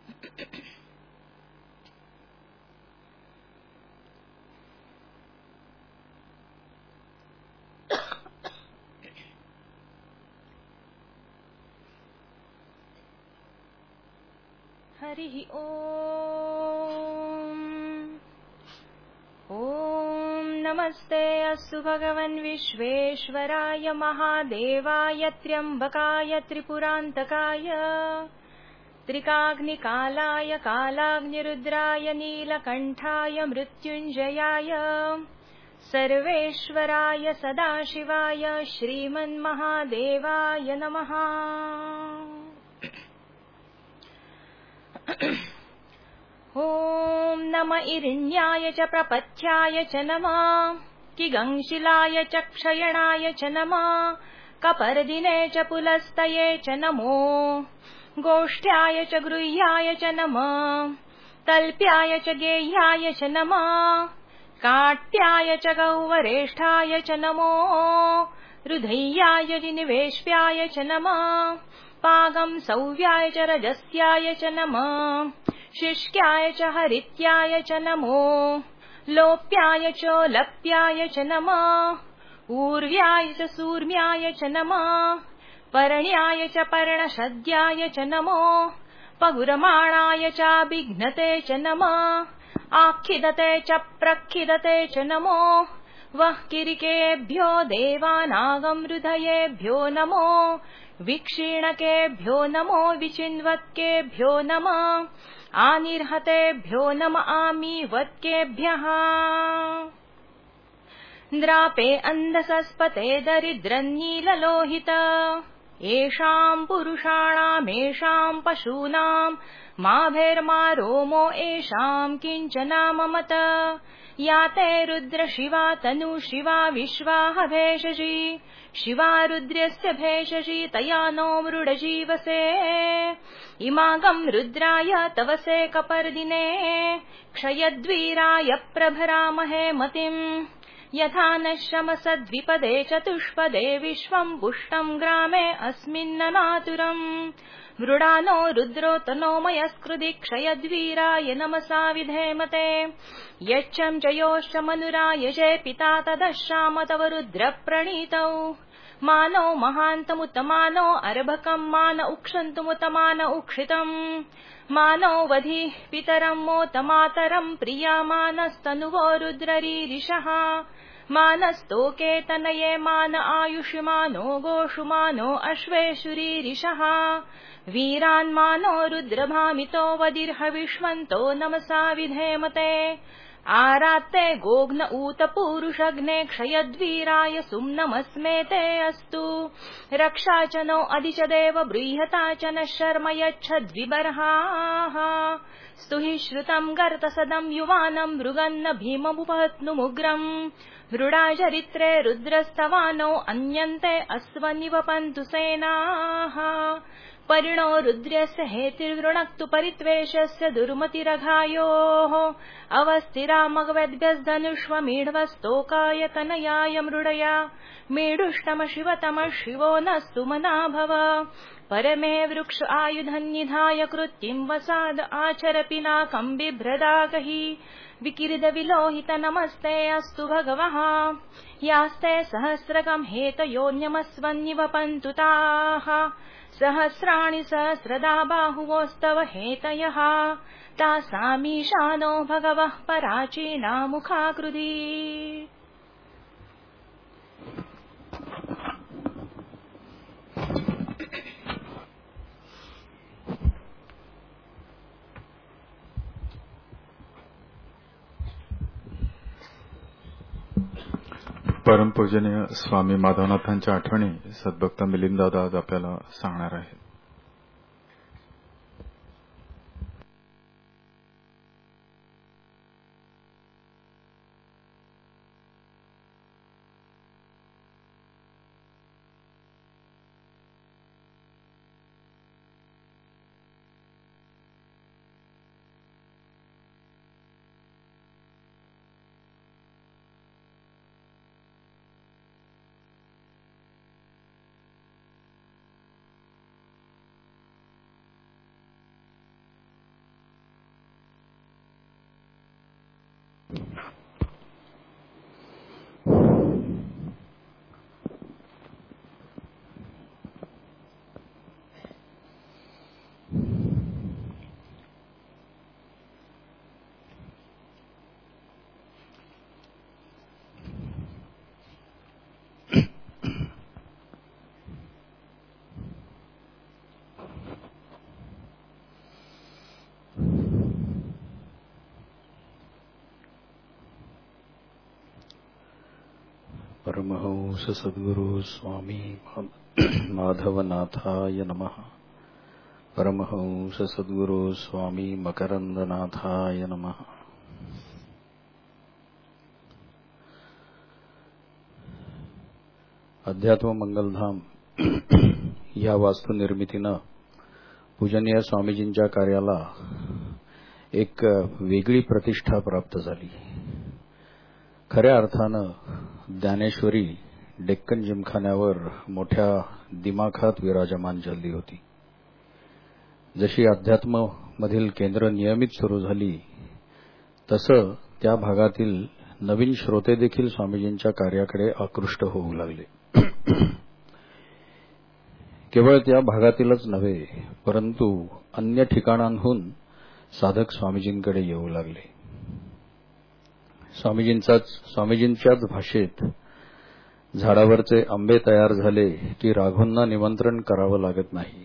हरिः ॐ नमस्ते अस्तु भगवन् विश्वेश्वराय महादेवाय त्र्यम्बकाय त्रिपुरान्तकाय त्रिकाग्निकालाय कालाग्निरुद्राय नीलकण्ठाय मृत्युञ्जयाय सर्वेश्वराय सदाशिवाय श्रीमन्महादेवाय नमः। ॐ नम इरिण्याय च प्रपथ्याय च नमः, किगंशिलाय च क्षयणाय च नमः, कपर्दिने च पुलस्तये च नमो, गोष्ठ्याय च गृह्याय च नमः, तल्प्याय च गेह्याय च नमः, काट्याय च गौवरेष्ठाय च नमो, रुधय्याय च निवेश्याय च नमः, पागं सौव्याय च रजस्याय च नमः, शिष्क्याय च हरित्याय च नमो, लोप्याय च लप्याय च नमः, ऊर्व्याय च सूर्म्याय च नमः, पर्ण्याय च पर्णशद्याय च नमो, पगुरमाणाय चाभिघ्नते च नमः, आखिदते च प्रखिदते च नमो, वः किरिकेभ्यो देवानागमृधयेभ्यो नमो, विक्षीणकेभ्यो नमो, विचिन्वत्केभ्यो नमः, आनिर्हतेभ्यो नम आमीवत्केभ्यः। द्रापे अन्धसस्पते दरिद्रन्नीललोहित, येषाम् पुरुषाणामेषाम् पशूनाम् माभेर्मा रोमो येषाम् किञ्चनाममत, या ते रुद्र शिवा तनु शिवा विश्वाह भेषजी, शिवा रुद्रस्य भेषजी तया नो मृडजीवसे, इमागम् रुद्राय तवसे कपर्दिने, क्षयद्वीराय प्रभरामहे मतिम्, यथा न शमसद्विपदे चतुष्पदे विश्वम् पुष्टम् ग्रामे अस्मिन्ननातुरम्, मृडानो रुद्रो तनोमयस्कृधि क्षयद्वीराय नमसा विधेमते, यच्चम् च योश्च मनुराय जे पिता तदश्राम तव रुद्र प्रणीतौ, मानो महान्तमुतमानो अर्भकम् मान उक्षन्तुमुतमान उक्षितम्, मानो वधि पितरम् मोत मातरम् प्रियामानस्तनुवो रुद्ररीरिषः, मानस्तोके तनये मान आयुषिमानो गोषुमानो अश्वेषुरीरिषः, वीरान्मानो रुद्रभामितो वदिर्हविष्वन्तो नमसा विधेमते, आरात्ते गोघ्न ऊत पूरुषग्ने क्षयद्वीराय सुम्नमस्मेते अस्तु, रक्षा च नो अधि च देव बृहता च नः शर्म यच्छद्विबर्हाः, स्तुहि श्रुतम् गर्तसदम् युवानम् मृगन्न भीममुपहत्नुमुग्रम्, मृडाचरित्रे रुद्रस्तवानो अन्यन्ते अस्वनिवपन्तु सेनाः, परिणो रुद्रस्य हेतिर्वृणक्तु परित्वेषस्य दुर्मतिरघायोः, अवस्थिरामगवेद्भ्यस्तनुष्वमीढ्वस्तोकाय तनयाय मृडया, मेढुष्टम शिवतम शिवो नस्तु मना भव, परमे वृक्ष आयुधन्निधाय कृत्तिम् वसाद आचर पिनाकम् बिभ्रदागहि, विकिरिद विलोहित नमस्ते अस्तु भगवः, यास्ते सहस्रकम् हेतयोऽन्यमस्वन्निवपन्तु ताः, सहस्राणि सहस्रदा बाहुवोस्तव हेतयः, तासामीशानो भगवः पराचीना मुखाकृति। परम पूजनीय स्वामी माधवनाथांच्या आठवणी सद्भक्त मिलिंददादा आज आपल्याला सांगणार आहेत. परमहंस सद्गुरु स्वामी माधवनाथाय नमः। परमहंस सद्गुरु स्वामी मकरंदनाथाय नमः। अध्यात्म मंगलधाम या वास्तुनिर्मितीनं पूजनीय स्वामीजींच्या कार्याला एक वेगळी प्रतिष्ठा प्राप्त झाली। खऱ्या अर्थानं ज्ञानेश्वरी डेक्कन जिमखान्यावर मोठ्या दिमाखात विराजमान झाली होती। जशी अध्यात्म मधील केंद्र नियमित सुरू झाली तसं त्या भागातील नवीन श्रोते देखील स्वामीजींच्या कार्याकडे आकृष्ट होऊ लागले। केवळ त्या भागातीलच नव्हे परंतु अन्य ठिकाणांहून साधक स्वामीजींकडे येऊ लागले। स्वामीजींच्याच भाषेत झाडावरचे आंबे तयार झाले की राघवांना निमंत्रण करावं लागत नाही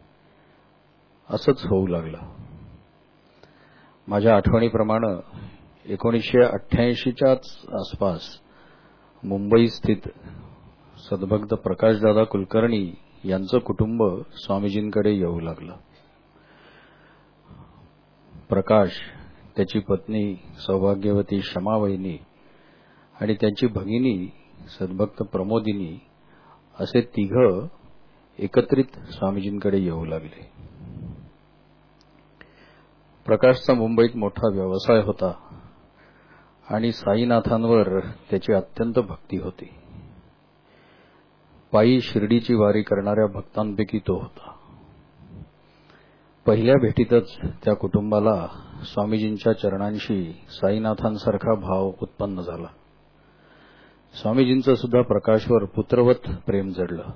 असंच होऊ लागलं। माझ्या आठवणीप्रमाणे 1988च्याच आसपास मुंबई स्थित सद्भक्त प्रकाशदादा कुलकर्णी यांचं कुटुंब स्वामीजींकडे येऊ लागलं। प्रकाश, त्याची पत्नी सौभाग्यवती क्षमावहिनी आणि त्यांची भगिनी सद्भक्त प्रमोदिनी असे तिघं एकत्रित स्वामीजींकडे येऊ लागले। प्रकाशचा मुंबईत मोठा व्यवसाय होता आणि साईनाथांवर त्याची अत्यंत भक्ती होती। पायी शिर्डीची वारी करणाऱ्या भक्तांपैकी तो होता। पहिल्या भेटीतच त्या कुटुंबाला स्वामीजींच्या चरणांशी साईनाथांसारखा भाव उत्पन्न झाला। स्वामीजींचं सुद्धा प्रकाशवर पुत्रवत प्रेम जडलं।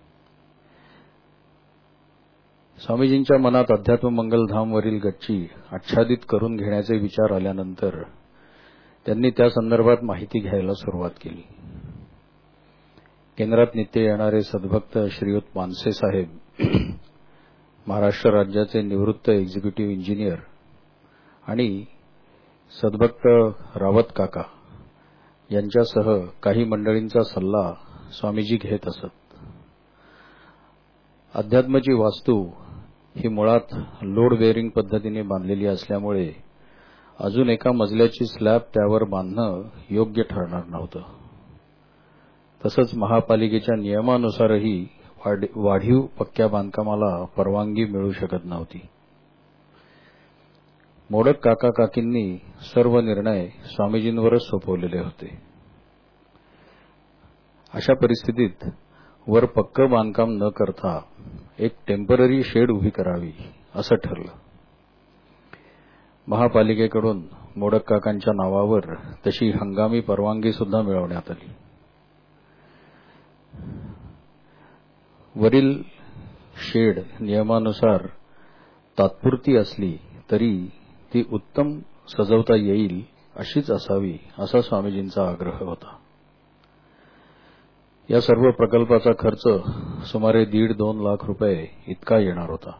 स्वामीजींच्या मनात अध्यात्म मंगलधामवरील गच्ची आच्छादित करून घेण्याचे विचार आल्यानंतर त्यांनी त्या संदर्भात माहिती घ्यायला सुरुवात केली। केंद्रात नित्य येणारे सद्भक्त श्रीयुत मानसे साहेब, महाराष्ट्र राज्याचे निवृत्त एक्झिक्युटिव्ह इंजिनियर आणि सद्भक्त रावत काका यांच्यासह काही मंडळींचा सल्ला स्वामीजी घेत असत। अध्यात्माची वास्तू ही मुळात लोड बेअरिंग पद्धतीने बांधलेली असल्यामुळे अजून एका मजल्याची स्लॅब त्यावर बांधणं योग्य ठरणार नव्हतं। तसंच महापालिकेच्या नियमानुसारही वाढीव पक्क्या बांधकामाला परवानगी मिळू शकत नव्हती। मोडक काका काकींनी सर्व निर्णय स्वामीजींवरच सोपवलेले होते। अशा परिस्थितीत वर पक्कं बांधकाम न करता एक टेम्पररी शेड उभी करावी असं ठरलं। महापालिकेकडून मोडक काकांच्या नावावर तशी हंगामी परवानगी सुद्धा मिळवण्यात आली। वरील शेड नियमानुसार तात्पुरती असली तरी ती उत्तम सजवता येईल अशीच असावी असा स्वामीजींचा आग्रह होता। या सर्व प्रकल्पाचा खर्च सुमारे 1.5-2 लाख रुपये इतका येणार होता।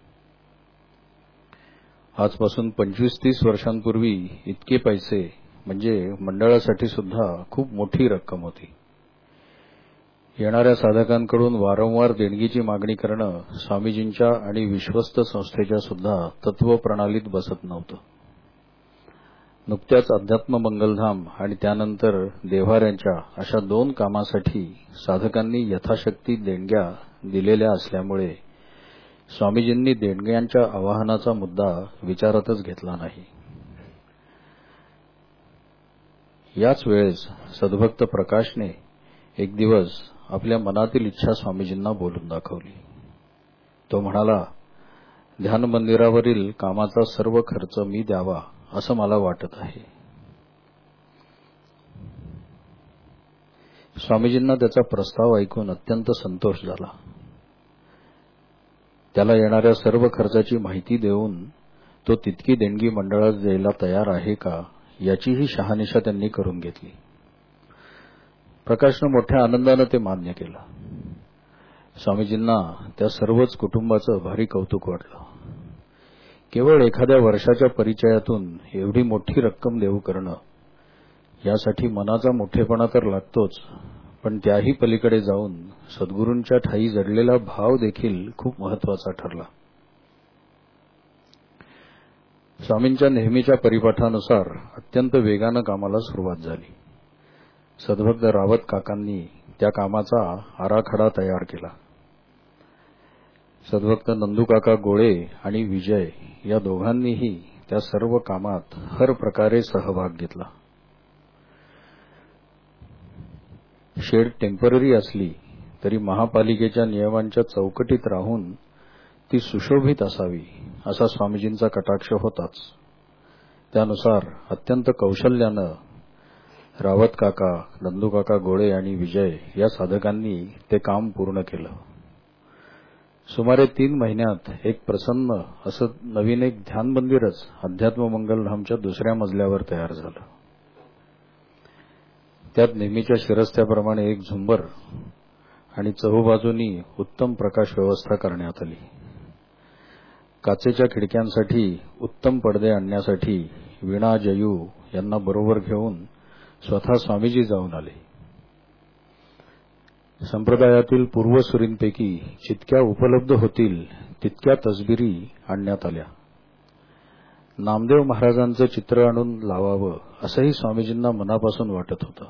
आजपासून 25-30 वर्षांपूर्वी इतके पैसे म्हणजे मंडळासाठी सुद्धा खूप मोठी रक्कम होती। येणाऱ्या साधकांकडून वारंवार देणगीची मागणी करणं स्वामीजींच्या आणि विश्वस्त संस्थेच्या सुद्धा तत्वप्रणालीत बसत नव्हतं। नुकत्याच अध्यात्म मंगलधाम आणि त्यानंतर देव्हाऱ्यांच्या अशा 2 कामासाठी साधकांनी यथाशक्ती देणग्या दिलेल्या असल्यामुळे स्वामीजींनी देणग्यांच्या आवाहनाचा मुद्दा विचारातच घेतला नाही। याच वेळेस सद्भक्त प्रकाशने एक दिवस आपल्या मनातील इच्छा स्वामीजींना बोलून दाखवली। तो म्हणाला, ध्यान मंदिरावरील कामाचा सर्व खर्च मी द्यावा असं मला वाटत आहे। स्वामीजींना त्याचा प्रस्ताव ऐकून अत्यंत संतोष झाला। त्याला येणाऱ्या सर्व खर्चाची माहिती देऊन तो तितकी देणगी मंडळास द्यायला तयार आहे का याचीही शहानिशा त्यांनी करून घेतली। प्रकाशनं मोठ्या आनंदानं ते मान्य केलं। स्वामीजींना त्या सर्वच कुटुंबाचं भारी कौतुक वाटलं। केवळ एखाद्या वर्षाच्या परिचयातून एवढी मोठी रक्कम देऊ करणं यासाठी मनाचा मोठेपणा तर लागतोच, पण त्याही पलीकडे जाऊन सद्गुरूंच्या ठायी जडलेला भाव देखील खूप महत्वाचा ठरला. स्वामींच्या नेहमीच्या परिपाठानुसार अत्यंत वेगानं कामाला सुरुवात झाली. सद्भक्त रावत काकांनी त्या कामाचा आराखडा तयार केला. सद्भक्त नंदूकाका गोळे आणि विजय या दोघांनीही त्या सर्व कामात हर प्रकारे सहभाग घेतला. शेड टेम्पररी असली तरी महापालिकेच्या नियमांच्या चौकटीत राहून ती सुशोभित असावी असा स्वामीजींचा कटाक्ष होताच. त्यानुसार अत्यंत कौशल्यानं रावत काका, नंदूकाका गोळे आणि विजय या साधकांनी ते काम पूर्ण केलं. सुमारे 3 महिन्यात एक प्रसन्न असं नवीन एक ध्यान मंदिरच अध्यात्म मंगलधामच्या दुसऱ्या मजल्यावर तयार झालं. त्यात नेहमीच्या शिरस्त्याप्रमाणे एक झुंबर आणि चहूबाजूनी उत्तम प्रकाश व्यवस्था करण्यात आली. काचेच्या खिडक्यांसाठी उत्तम पडदे आणण्यासाठी वीणा जयू यांना बरोबर घेऊन स्वतः स्वामीजी जाऊन आले. संप्रदायातील पूर्वसुरींपैकी जितक्या उपलब्ध होतील तितक्या तसबिरी आणण्यात आल्या. नामदेव महाराजांचं चित्र आणून लावावं असंही स्वामीजींना मनापासून वाटत होतं.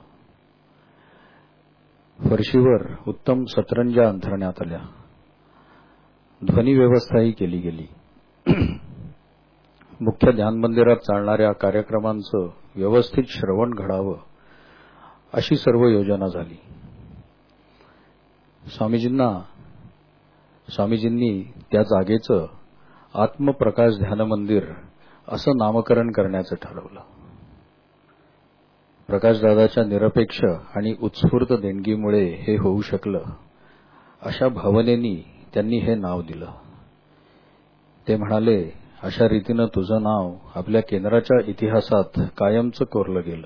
फरशीवर उत्तम सतरंजा अंथरण्यात आल्या. ध्वनी व्यवस्थाही केली गेली. मुख्य ध्यान मंदिरात चालणाऱ्या कार्यक्रमांचं व्यवस्थित श्रवण घडावं अशी सर्व योजना झाली. स्वामीजींनी त्या जागेचं आत्मप्रकाश ध्यान मंदिर असं नामकरण करण्याचं ठरवलं. प्रकाशदादाच्या निरपेक्ष आणि उत्स्फूर्त देणगीमुळे हे होऊ शकलं अशा भावनेनी त्यांनी हे नाव दिलं. ते म्हणाले, अशा रीतीनं तुझं नाव आपल्या केंद्राच्या इतिहासात कायमचं कोरलं गेलं.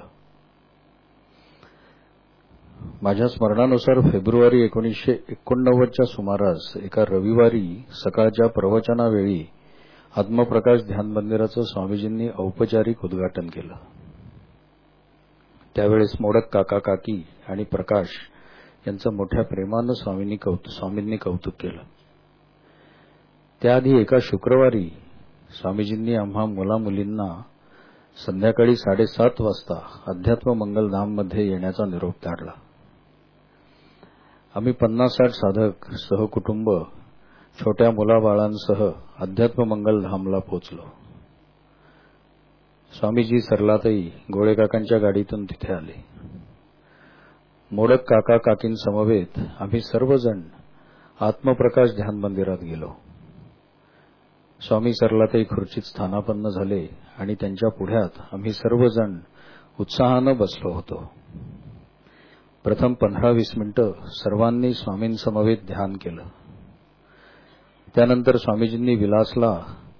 माझ्या स्मरणानुसार फेब्रुवारी 1989च्या सुमारास एका रविवारी सकाळच्या प्रवचनावेळी आत्मप्रकाश ध्यान मंदिराचं स्वामीजींनी औपचारिक उद्घाटन केलं. त्यावेळेस मोडक काका काकी आणि प्रकाश यांचं मोठ्या प्रेमानं स्वामींनी कौतुक केलं. त्याआधी एका शुक्रवारी स्वामीजींनी आम्हा मुलामुलींना संध्याकाळी 7:30 वाजता अध्यात्म मंगलधाममध्ये येण्याचा निरोप धाडला. आम्ही 50-60 साधक सहकुटुंब छोट्या मुलाबाळांसह अध्यात्म मंगलधामला पोचलो. स्वामीजी सरलाताई गोळेकाकांच्या गाडीतून तिथे आले. मोडक काका काकींसमवेत आम्ही सर्वजण आत्मप्रकाश ध्यान मंदिरात गेलो. स्वामी सरलाताई खुर्चीत स्थानापन्न झाले आणि त्यांच्या पुढ्यात आम्ही सर्वजण उत्साहानं बसलो होतो. प्रथम 15-20 मिनिटं सर्वांनी स्वामींसमवेत ध्यान केलं. त्यानंतर स्वामीजींनी विलासला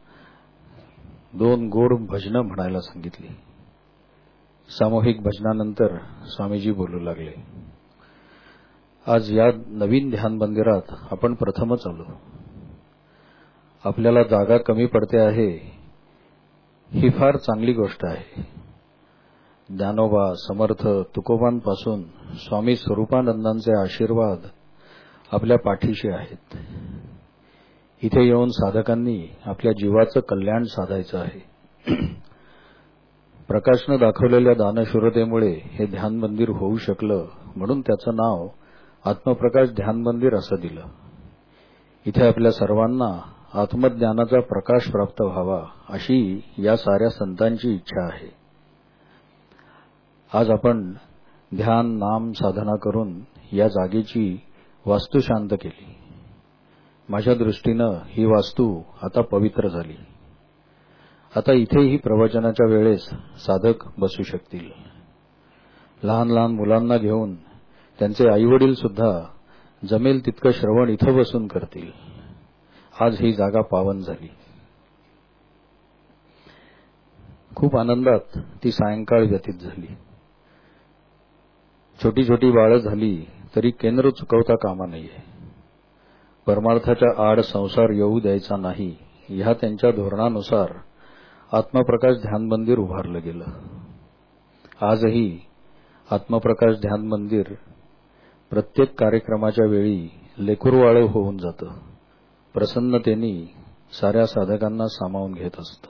2 गोड भजनं म्हणायला सांगितली. सामूहिक भजनानंतर स्वामीजी बोलू लागले. आज या नवीन ध्यान मंदिरात आपण प्रथमच आलो. आपल्याला जागा कमी पडते आहे ही फार चांगली गोष्ट आहे. ज्ञानोबा, समर्थ, तुकोबांपासून स्वामी स्वरूपानंदांचे आशीर्वाद आपल्या पाठीशी आहेत. इथे येऊन साधकांनी आपल्या जीवाचं कल्याण साधायचं आहे. प्रकाशनं दाखवलेल्या दानशूरतेमुळे हे ध्यान मंदिर होऊ शकलं म्हणून त्याचं नाव आत्मप्रकाश ध्यान मंदिर असं दिलं. इथे आपल्या सर्वांना आत्मज्ञानाचा प्रकाश प्राप्त व्हावा अशी या साऱ्या संतांची इच्छा आहे. आज आपण ध्यान नाम साधना करून या जागेची वास्तू शांत केली. माझ्या दृष्टीनं ही वास्तू आता पवित्र झाली. आता इथेही प्रवचनाच्या वेळेस साधक बसू शकतील. लहान लहान मुलांना घेऊन त्यांचे आईवडील सुद्धा जमेल तितकं श्रवण इथं बसून करतील. आज ही जागा पावन झाली. खूप आनंदात ती सायंकाळ व्यतीत झाली. छोटी छोटी बाळं झाली तरी केंद्र चुकवता कामा नये. परमार्थाच्या आड संसार येऊ द्यायचा नाही ह्या त्यांच्या धोरणानुसार आत्मप्रकाश ध्यान मंदिर उभारलं गेलं. आजही आत्मप्रकाश ध्यान मंदिर प्रत्येक कार्यक्रमाच्या वेळी लेकुरवाळं होऊन जातं. प्रसन्नतेने साऱ्या साधकांना सामावून घेत असतं.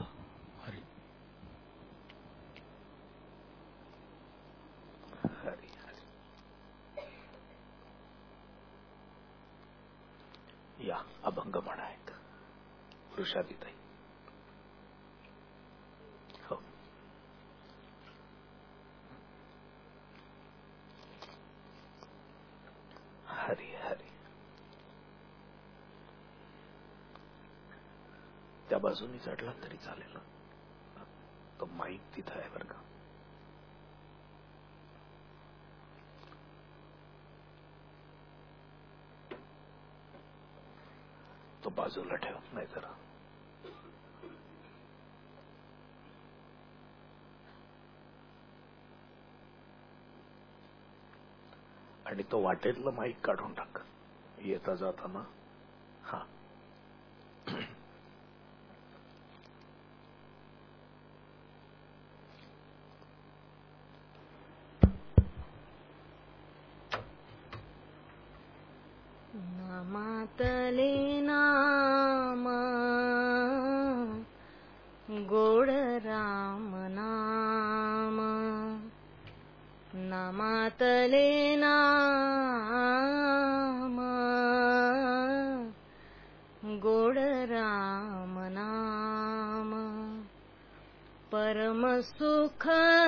या अभंग म्हणा एक वृषालीताई. हो. हरी हरी. त्या बाजूनी चढला तरी चालेल. तो माईक तिथं आहे बरं का. तो बाजूला ठेव नाही जरा. आणि तो वाटेतलं माईक काढून टाक येता जाताना. हा. नामातले नाम गोड राम नाम. नामातले नाम गोड राम नाम. परम सुख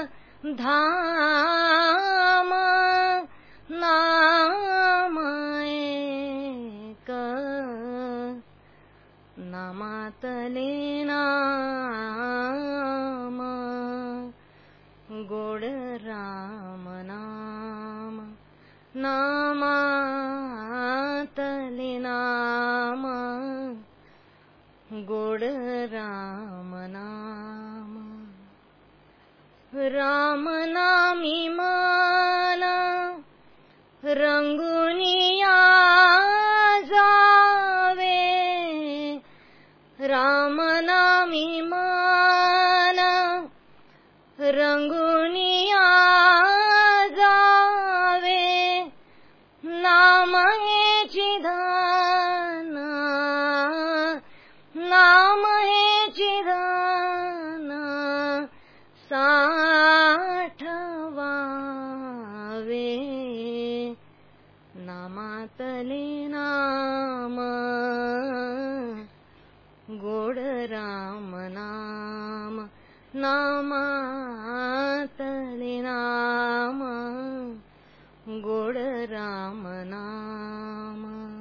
धाम नाम एक. नामातले नाम गोड राम नाम. नामातले नाम गोड राम नाम. राम नामी मन रंगुनिया जावे. राम नामी मन रंगुनिया जावे. नाम हेची धन नाम हेची धन साठवावे. नामातले नाम गोड राम नाम. नामातले नाम गोड राम नाम.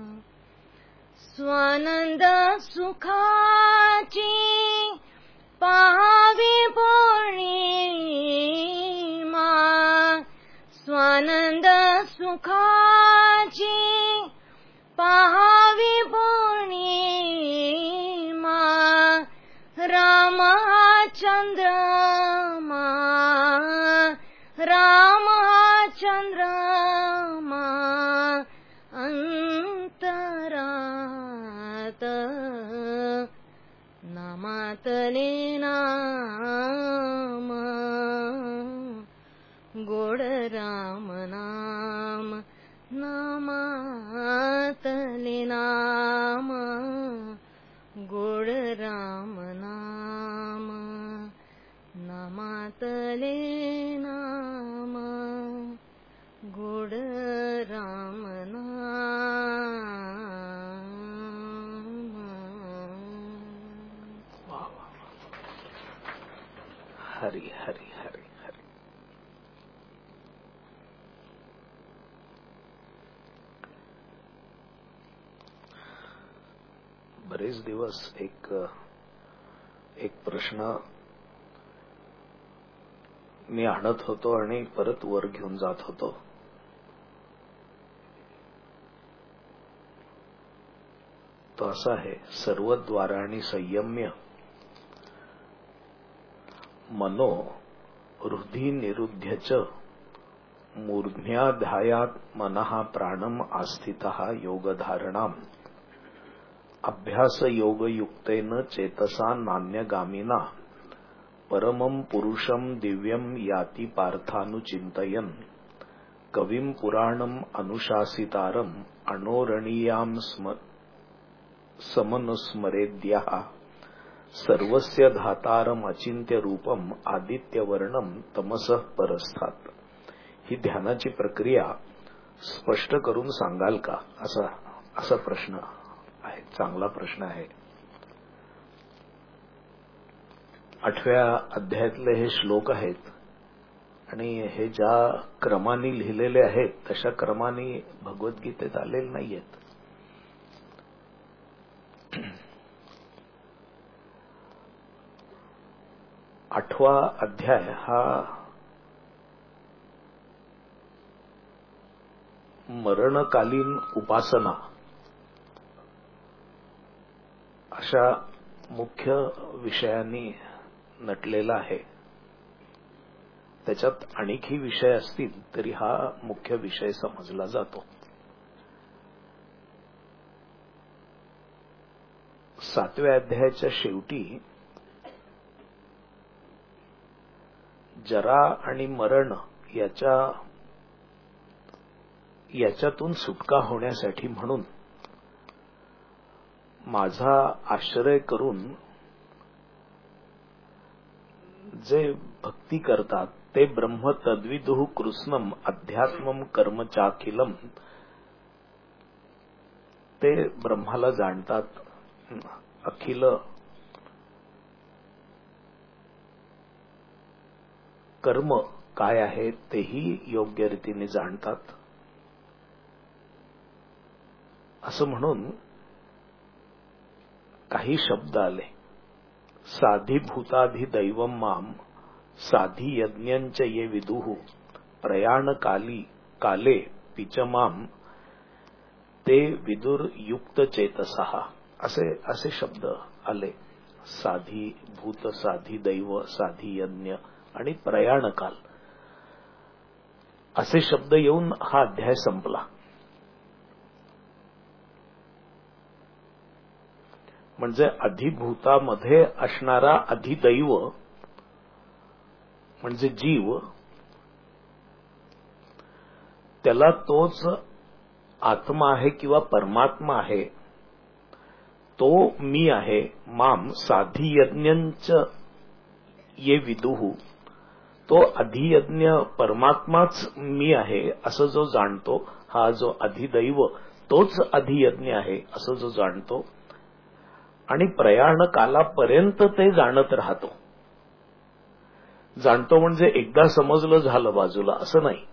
स्वानंद सुखाची पाहावी पौर्णिमा. स्वानंद सुखाची पाहावी पौर्णिमा. राम हा चंद्रमा राम हा चंद्रमा अंतरात. नामातले नाम गोड राम नाम. नामातले नाम गोड राम नाम. नामातले नाम गोड राम नाम. हरी हरी हरी हरी. बरेच दिवस एक प्रश्न मी आणत होतो आणि परत वर घेऊन जात होतो. तो असा आहे. सर्वद्वाराणि संयम्य मनो हृदि निरुध्य च मूर्ध्याध्यायात् मनः प्राणम आस्थितः योगधारणाम् अभ्यास योगयुक्तेन चेतसा नान्यगामिना परमं पुरुषं दिव्यं याति पार्थानुचिंतयन् कविं पुराणम अनुशासितारम अणोरणीयां समनुस्मरेद्यः सर्वस्य धातारम अचिंत्य रूपम आदित्यवर्णम तमसः परस्थात. ही ध्यानाची प्रक्रिया स्पष्ट करून सांगाल का, असा प्रश्न आहे. चांगला प्रश्न आहे. 8व्या अध्यायातले हे श्लोक आहेत आणि हे ज्या क्रमाने लिहिलेले आहेत तशा क्रमाने भगवद्गीतेत आलेले नाहीयेत. आठवा अध्याय हा मरणकालीन उपासना अशा मुख्य विषयांनी नटलेला आहे. त्याच्यात आणखी विषय असतील तरी हा मुख्य विषय समजला जातो. 7व्या अध्यायाच्या शेवटी जरा आणि मरण याच्यातून सुटका होण्यासाठी म्हणून माझा आश्रय करून जे भक्ती करतात ते ब्रह्म तद्विदुः कृष्णम अध्यात्मम कर्म चाखिलम, ते ब्रह्माला जाणतात. अखिल कर्म काय आहे तेही योग्य रीतीने जाणतात. असं म्हणून काही शब्द आले. साधिभूताधि दैवम माम साधी यज्ञंच ये विदुः प्रयाण काले पिचमाम ते विदुर युक्त चेतसः, असे शब्द आले. साधी भूत, साधी दैव, साधी यज्ञ आणि प्रयाण काल असे शब्द येऊन हा अध्याय संपला. म्हणजे अधिभूतामध्ये असणारा अधिदैव म्हणजे जीव, त्याला तोच आत्मा आहे किंवा परमात्मा आहे, तो मी आहे. माम साधी यज्ञंच ये विदुः, तो अधियज्ञ परमात्माच मी आहे असं जो जाणतो, हा जो अधिदैव तोच अधियज्ञ आहे असं जो जाणतो आणि प्रयाण कालापर्यंत ते जाणत राहतो. जाणतो म्हणजे एकदा समजलं झालं बाजूला असं नाही.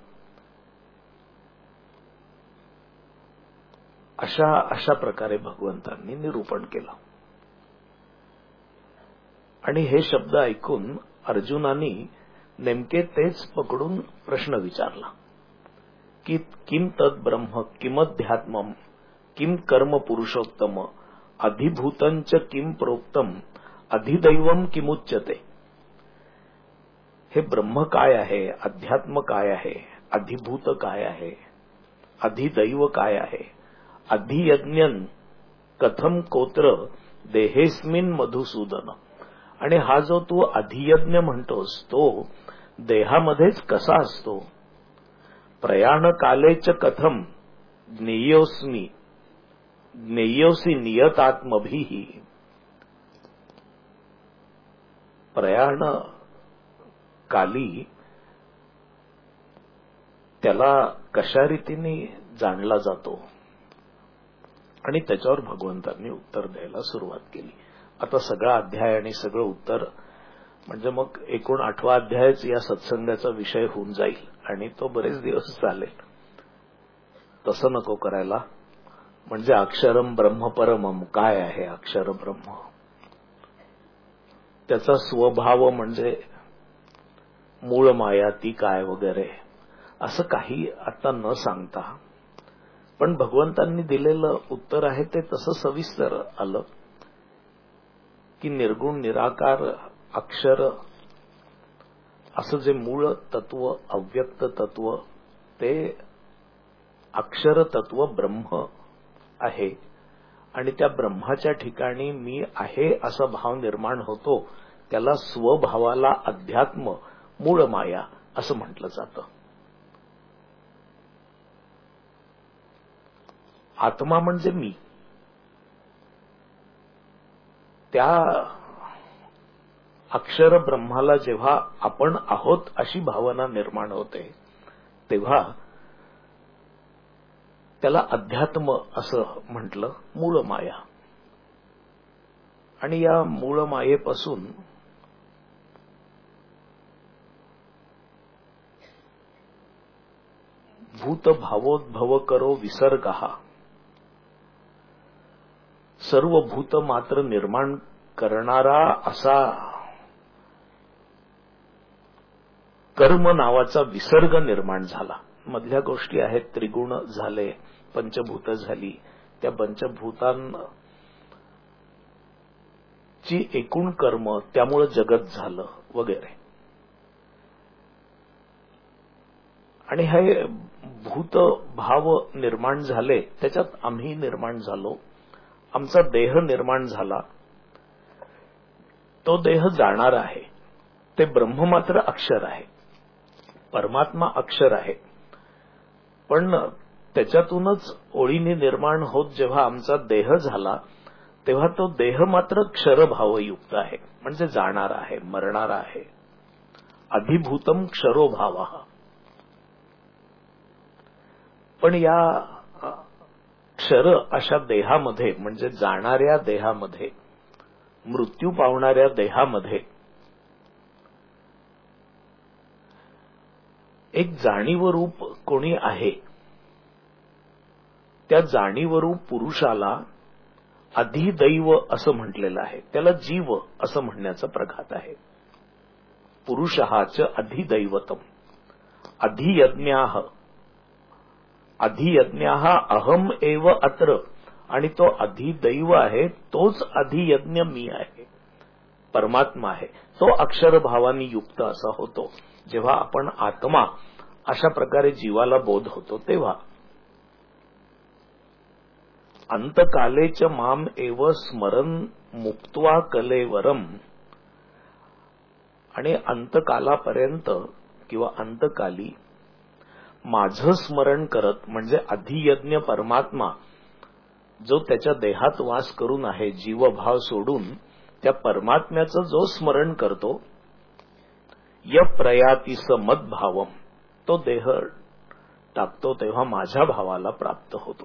अशा प्रकारे भगवंतांनी निरूपण केलं. आणि हे शब्द ऐकून अर्जुनानी नेमके तेच पकडून प्रश्न विचारला की किम तद ब्रह्म किमध्यात्मम किम कर्म पुरुषोत्तम अधिभूतंच किम प्रोक्तम अधिदैवम किमुच्यते. हे ब्रह्म काय आहे, अध्यात्म काय आहे, अधिभूत काय आहे, अधिदैव काय आहे, अधियज्ञन कथम कोत्र देहेस्मिन मधुसूदन. आणि हा जो तू अधियज्ञ म्हणतोस तो देहामध्येच कसा असतो. प्रयाण कालेच कथम ज्ञेयोसी नियतात्मभिः. प्रयाण काली त्याला कशा रीतीने जाणला जातो. आणि त्याच्यावर भगवंतांनी उत्तर द्यायला सुरुवात केली. आता सगळा अध्याय आणि सगळं उत्तर म्हणजे मग एकूण 8वा अध्यायच या सत्संगाचा विषय होऊन जाईल आणि तो बरेच दिवस चालेल. तसं नको करायला. म्हणजे अक्षरम ब्रह्म परमम काय आहे अक्षर ब्रह्म, त्याचा स्वभाव म्हणजे मूळ माया ती काय वगैरे असं काही आता न सांगता, पण भगवंतांनी दिलेलं उत्तर आहे ते तसं सविस्तर आलं की निर्गुण निराकार अक्षर असं जे मूळ तत्व अव्यक्त तत्व ते अक्षर तत्व ब्रह्म आहे आणि त्या ब्रह्माच्या ठिकाणी मी आहे असा भाव निर्माण होतो. त्याला स्वभावाला अध्यात्म मूळ माया असं म्हटलं जातं. आत्मा म्हणजे मी. त्या अक्षर ब्रह्माला जेव्हा आपण आहोत अशी भावना निर्माण होते तेव्हा त्याला अध्यात्म असं म्हटलं, मूळ माया. आणि या मूळ मायेपासून भूत भावोद्भव करो विसर्गः, सर्व भूत मात्र निर्माण करणारा असा कर्म नावाचा विसर्ग निर्माण झाला. मधल्या गोष्टी आहेत, त्रिगुण झाले, पंचभूत झाली, त्या पंचभूतांची एकूण कर्म, त्यामुळे जगत झालं वगैरे. आणि हे भूत भाव निर्माण झाले, त्याच्यात आम्ही निर्माण झालो, आमचा देह निर्माण झाला. तो देह जाणार आहे. ते ब्रह्म मात्र अक्षर आहे, परमात्मा अक्षर आहे. पण त्याच्यातूनच ओळीने निर्माण होत जेव्हा आमचा देह झाला तेव्हा तो देह मात्र क्षरभावयुक्त आहे, म्हणजे जाणारा आहे, मरणारा आहे. अधिभूतम क्षरो भावः. पण या क्षर अशा देहामध्ये, म्हणजे जाणाऱ्या देहामध्ये, मृत्यू पावणाऱ्या देहामध्ये एक जाणीवरूप कोणी आहे. त्या जाणीवरूप पुरुषाला अधिदैव असं म्हटलेलं आहे. त्याला जीव असं म्हणण्याचा प्रघात आहे. पुरुषहाच अधिदैवतम, अधियज्ञाः, अधियज्ञाः अहम एव अत्र. आणि तो अधिदैव आहे, तोच अधियज्ञ मी आहे, परमात्मा आहे. तो अक्षरभावानी युक्त असा होतो जेव्हा आपण आत्मा अशा प्रकारे जीवाला बोध होतो तेव्हा. अंतकालेच माम एव स्मरन मुक्त्वा कलेवरम. आणि अंतकालापर्यंत किंवा अंतकाली माझं स्मरण करत, म्हणजे अधियज्ञ परमात्मा जो त्याच्या देहात वास करून आहे, जीवभाव सोडून त्या परमात्म्याचं जो स्मरण करतो, य प्रयाती स मद्भावम, तो देह टाकतो तेव्हा माझ्या भावाला प्राप्त होतो.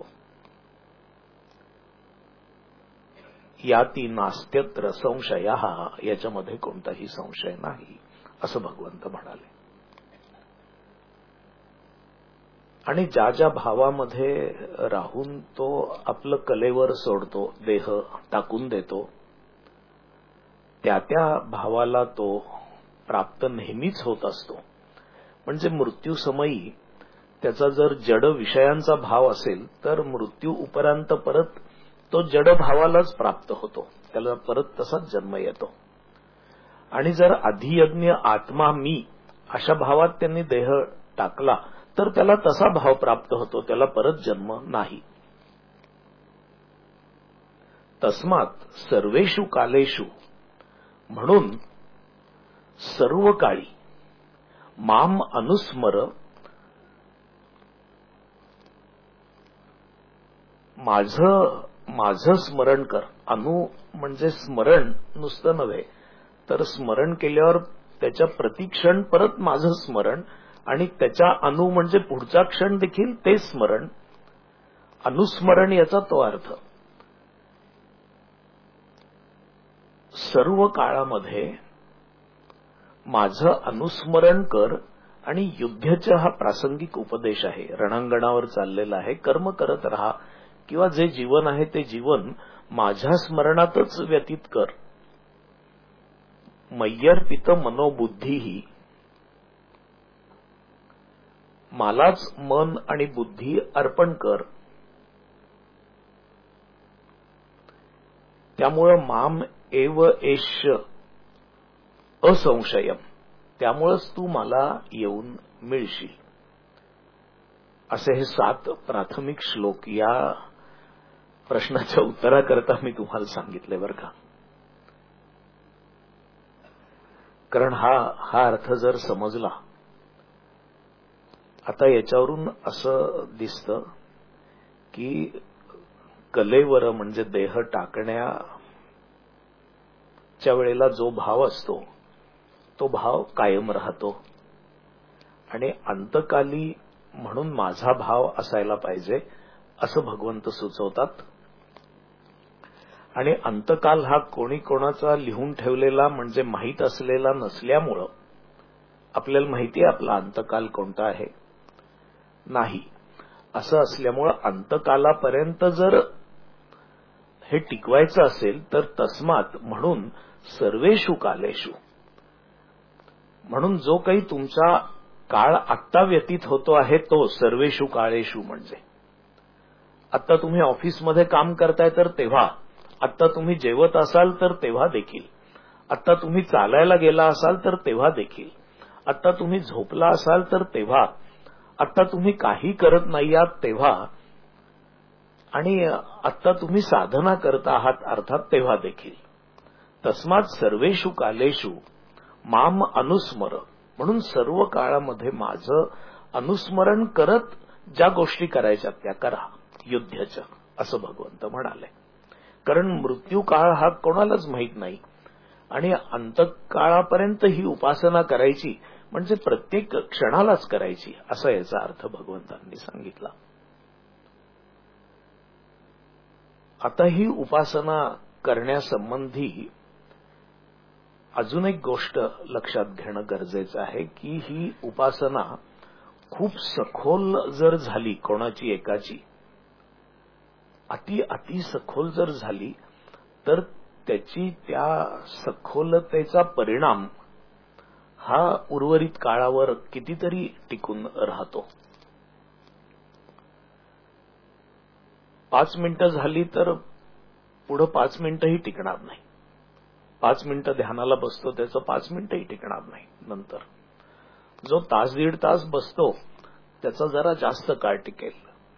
याती नास्त्यत्र संशयः, याच्यामध्ये कोणताही संशय नाही असं भगवंत म्हणाले. आणि ज्या ज्या भावामध्ये राहून तो आपलं कलेवर सोडतो, देह टाकून देतो, त्या त्या भावाला तो प्राप्त नेहमीच होत असतो. म्हणजे मृत्यूसमयी त्याचा जर जड विषयांचा भाव असेल तर मृत्यू उपरांत परत तो जड भावालाच प्राप्त होतो, त्याला परत तसाच जन्म येतो. आणि जर अधियज्ञ आत्मा मी अशा भावात त्यांनी देह टाकला तर त्याला तसा भाव प्राप्त होतो, त्याला परत जन्म नाही. तस्मात सर्वेषु कालेषु, म्हणून सर्व काळी माम अनुस्मर, माझं स्मरण कर. अनु म्हणजे स्मरण नुसतं नव्हे, तर स्मरण केल्यावर त्याच्या प्रतिक्षण परत माझं स्मरण, आणि त्याच्या अनु म्हणजे पुढचा क्षण देखील ते स्मरण. अनुस्मरण याचा तो अर्थ. सर्व काळामध्ये माझं अनुस्मरण कर. आणि युद्धचा हा प्रासंगिक उपदेश आहे, रणांगणावर चाललेला आहे. कर्म करत राहा किंवा जे जीवन आहे ते जीवन माझ्या स्मरणातच व्यतीत कर. मय्यर्पित मनोबुद्धीही, मलाच मन आणि बुद्धी अर्पण कर. त्यामुळं माम एव एष असंशयम, त्यामुळंच तू मला येऊन मिळशील. असे हे 7 प्राथमिक श्लोक या प्रश्नाच्या उत्तराकरता मी तुम्हाला सांगितले बरं का. कारण हा अर्थ जर समजला, आता याच्यावरून असं दिसतं की कलेवर म्हणजे देह टाकण्याच्या वेळेला जो भाव असतो तो भाव कायम राहतो आणि अंतकाली म्हणून माझा भाव असायला पाहिजे असं भगवंत सुचवतात. आणि अंतकाल हा कोणी कोणाचा लिहून ठेवलेला म्हणजे माहीत असलेला नसल्यामुळं आपल्याला माहिती आहे आपला अंतकाल कोणता आहे नाही. असं असल्यामुळं अंतकालापर्यंत जर हे टिकवायचं असेल तर तस्मात म्हणून सर्वेषु कालेषु म्हणून जो काही तुमचा काळ आत्ता व्यतीत होतो आहे तो सर्वेषु काळेषु म्हणजे आता तुम्ही ऑफिसमध्ये काम करताय तर तेव्हा, आता तुम्ही जेवत असाल तर तेव्हा देखील, आता तुम्ही चालायला गेला असाल तर तेव्हा देखील, आता तुम्ही झोपला असाल तर तेव्हा, आता तुम्ही काही करत नाही आहात तेव्हा, आणि आता तुम्ही साधना करत आहात अर्थात तेव्हा देखील. तस्मात सर्वेषु कालेषु माम अनुस्मर म्हणून सर्व काळामध्ये माझं अनुस्मरण करत ज्या गोष्टी करायच्या त्या करा युद्धच असं भगवंत म्हणाले. कारण मृत्यू काळ हा कोणालाच माहीत नाही आणि अंतकाळापर्यंत ही उपासना करायची म्हणजे प्रत्येक क्षणालाच करायची असा याचा अर्थ भगवंतांनी सांगितला. आता ही उपासना करण्यासंबंधी अजून एक गोष्ट लक्षात घेणं गरजेचं आहे की ही उपासना खूप सखोल जर झाली कोणाची एकाची, अति सखोल जर झाली तर त्याची त्या सखोलतेचा परिणाम हा उर्वरित काळावर कितीतरी टिकून राहतो. 5 मिनिटं झाली तर पुढं 5 मिनिटंही टिकणार नाही. 5 मिनिटं ध्यानाला बसतो त्याचं 5 मिनिटंही टिकणार नाही. नंतर जो तास दीड तास बसतो त्याचा जरा जास्त काळ टिकेल.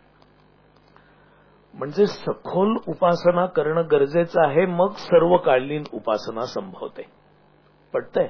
म्हणजे सखोल उपासना करणं गरजेचं आहे, मग सर्वकालीन उपासना संभवते. पटतंय?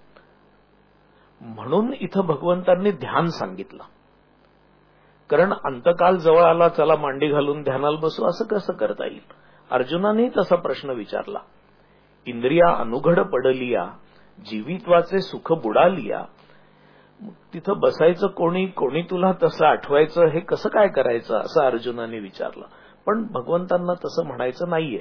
म्हणून इथं भगवंतांनी ध्यान सांगितलं. कारण अंतकाल जवळ आला, चला मांडी घालून ध्यानाला बसू असं कसं करता येईल? अर्जुनानेही तसा प्रश्न विचारला. इंद्रिया अनुघड पडलिया, जीवित्वाचे सुख बुडालिया, तिथं बसायचं कोणी तुला तसं आठवायचं, हे कसं काय करायचं असं अर्जुनाने विचारलं. पण भगवंतांना तसं म्हणायचं नाहीये.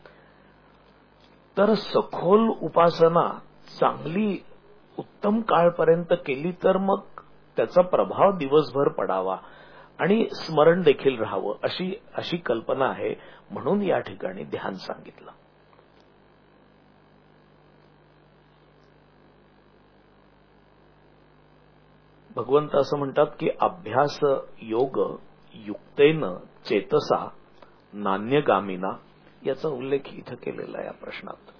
तर सखोल उपासना चांगली उत्तम काळपर्यंत केली तर मग त्याचा प्रभाव दिवसभर पडावा आणि स्मरण देखील राहावं अशी कल्पना आहे. म्हणून या ठिकाणी ध्यान सांगितलं. भगवंत असं म्हणतात की अभ्यास योग युक्तेन चेतसा नान्यगामिना, याचा उल्लेख इथं केलेला आहे या प्रश्नात.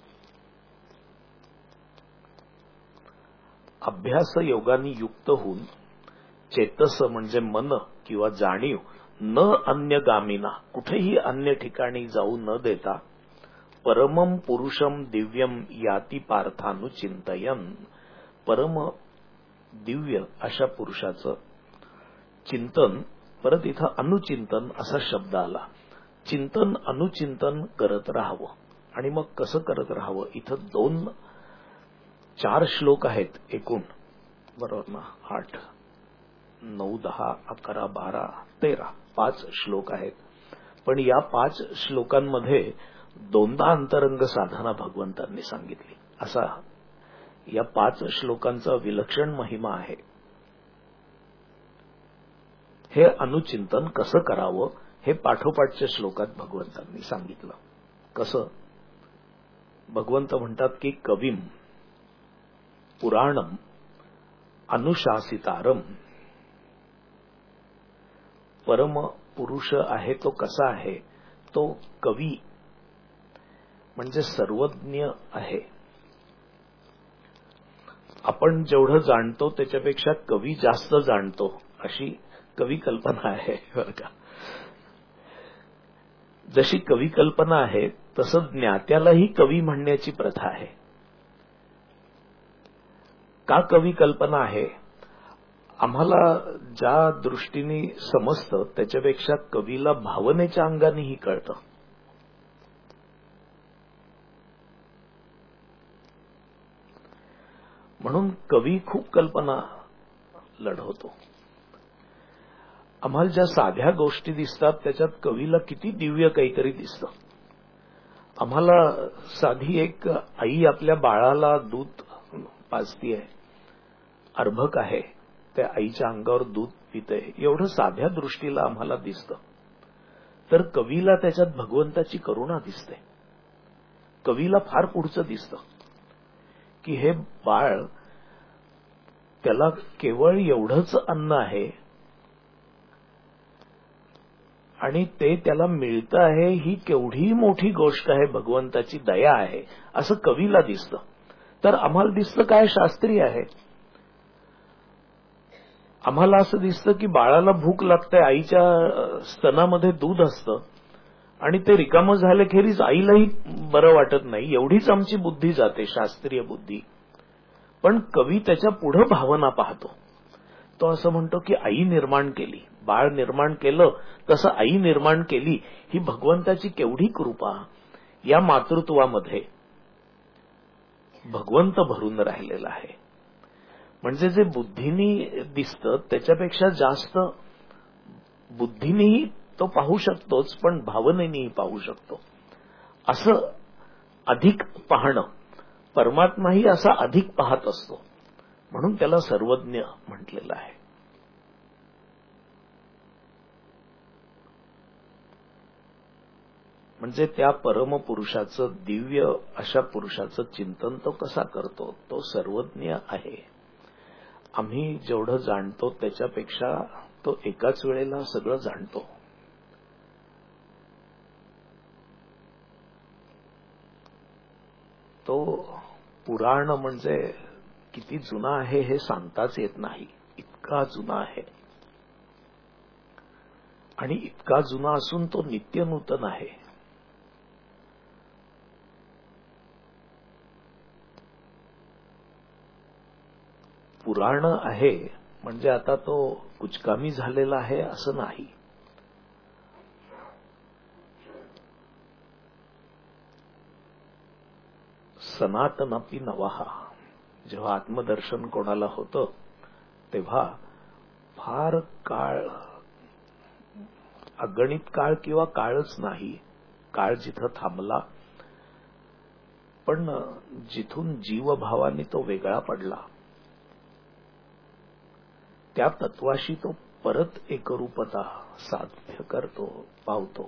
अभ्यास योगाने युक्त होऊन चेतस म्हणजे मन किंवा जाणीव न अन्यगामिना, कुठेही अन्य ठिकाणी जाऊ न देता परमं पुरुषम दिव्यम याती पार्थानुचिंतयन, परम दिव्य अशा पुरुषाचं चिंतन, परत इथं अनुचिंतन असा शब्द आला. चिंतन अनुचिंतन करत राहावं. आणि मग कसं करत राहावं? इथं 4 श्लोक आहेत एकूण, बरोबर ना? 8, 9, 10, 11, 12, 13 5 श्लोक आहेत. पण या 5 श्लोकांमध्ये 2दा अंतरंग साधना भगवंतांनी सांगितली. असा या 5 श्लोकांचा विलक्षण महिमा आहे. हे अनुचिंतन कसं करावं हे पाठोपाठच्या श्लोकात भगवंतांनी सांगितलं. कसं? भगवंत म्हणतात की कविम पुराणम अनुशासितारम, परम पुरुष आहे तो कसा आहे? तो कवी म्हणजे सर्वज्ञ आहे. आपण जेवढं जाणतो त्याच्यापेक्षा कवी जास्त जाणतो अशी कवी कल्पना आहे बरं का. जशी कवी कल्पना आहे तसं ज्ञात्यालाही कवी म्हणण्याची प्रथा आहे. का कवी कल्पना आहे? आम्हाला ज्या दृष्टीने समजतं त्याच्यापेक्षा कवीला भावनेच्या अंगानेही कळतं. म्हणून कवी खूप कल्पना लढवतो. आम्हाला ज्या साध्या गोष्टी दिसतात त्याच्यात कवीला किती दिव्य काहीतरी दिसतं. आम्हाला साधी एक आई आपल्या बाळाला दूध पाजतीये, अर्भक आहे, त्या आईच्या अंगावर दूध पिते, एवढं साध्या दृष्टीला आम्हाला दिसतं. तर कवीला त्याच्यात भगवंताची करुणा दिसते. कवीला फार पुढचं दिसतं की हे बाळ, त्याला केवळ एवढंच अन्न आहे आणि ते त्याला मिळतं आहे, ही केवढी मोठी गोष्ट आहे, भगवंताची दया आहे, असं कवीला दिसतं. तर आम्हाला दिसतं काय शास्त्रीय आहे. आम्हाला असं दिसतं की बाळाला भूक लागते, आईच्या स्तनामध्ये दूध असतं आणि ते रिकामं झाल्याखेरीज आईलाही बरं वाटत नाही, एवढीच आमची बुद्धी जाते, शास्त्रीय बुद्धी. पण कवी त्याच्या पुढे भावना पाहतो. तो असं म्हणतो की आई निर्माण केली, बाळ निर्माण केलं, तसं आई निर्माण केली, ही भगवंताची केवढी कृपा. या मातृत्वामध्ये भगवंत भरून राहिलेला आहे. म्हणजे जे बुद्धीनी दिसतं त्याच्यापेक्षा जास्त बुद्धीनेही तो पाहू शकतोच, पण भावनेनेही पाहू शकतो. असं अधिक पाहणं, परमात्माही असा अधिक पाहत असतो, म्हणून त्याला सर्वज्ञ म्हटलेलं आहे. म्हणजे त्या परमपुरुषाचं, दिव्य अशा पुरुषाचं चिंतन तो कसा करतो, तो सर्वज्ञ आहे. आम्ही जेवढं जाणतो त्याच्यापेक्षा तो एकाच वेळेला सगळं जाणतो. तो पुराण म्हणजे किती जुना आहे हे सांगताच येत नाही, इतका जुना आहे. आणि इतका जुना असून तो नित्य नूतन आहे. पुराण आहे म्हणजे आता तो कुचकामी झालेला आहे असं नाही. सनातनपी नवाहा. जेव्हा आत्मदर्शन कोणाला होतं तेव्हा फार काळ, अगणित काळ किंवा काळच नाही, काळ जिथं थांबला, पण जिथून जीवभावाने तो वेगळा पडला त्या तत्वाशी तो परत एकरूपता साध्य करतो, पावतो.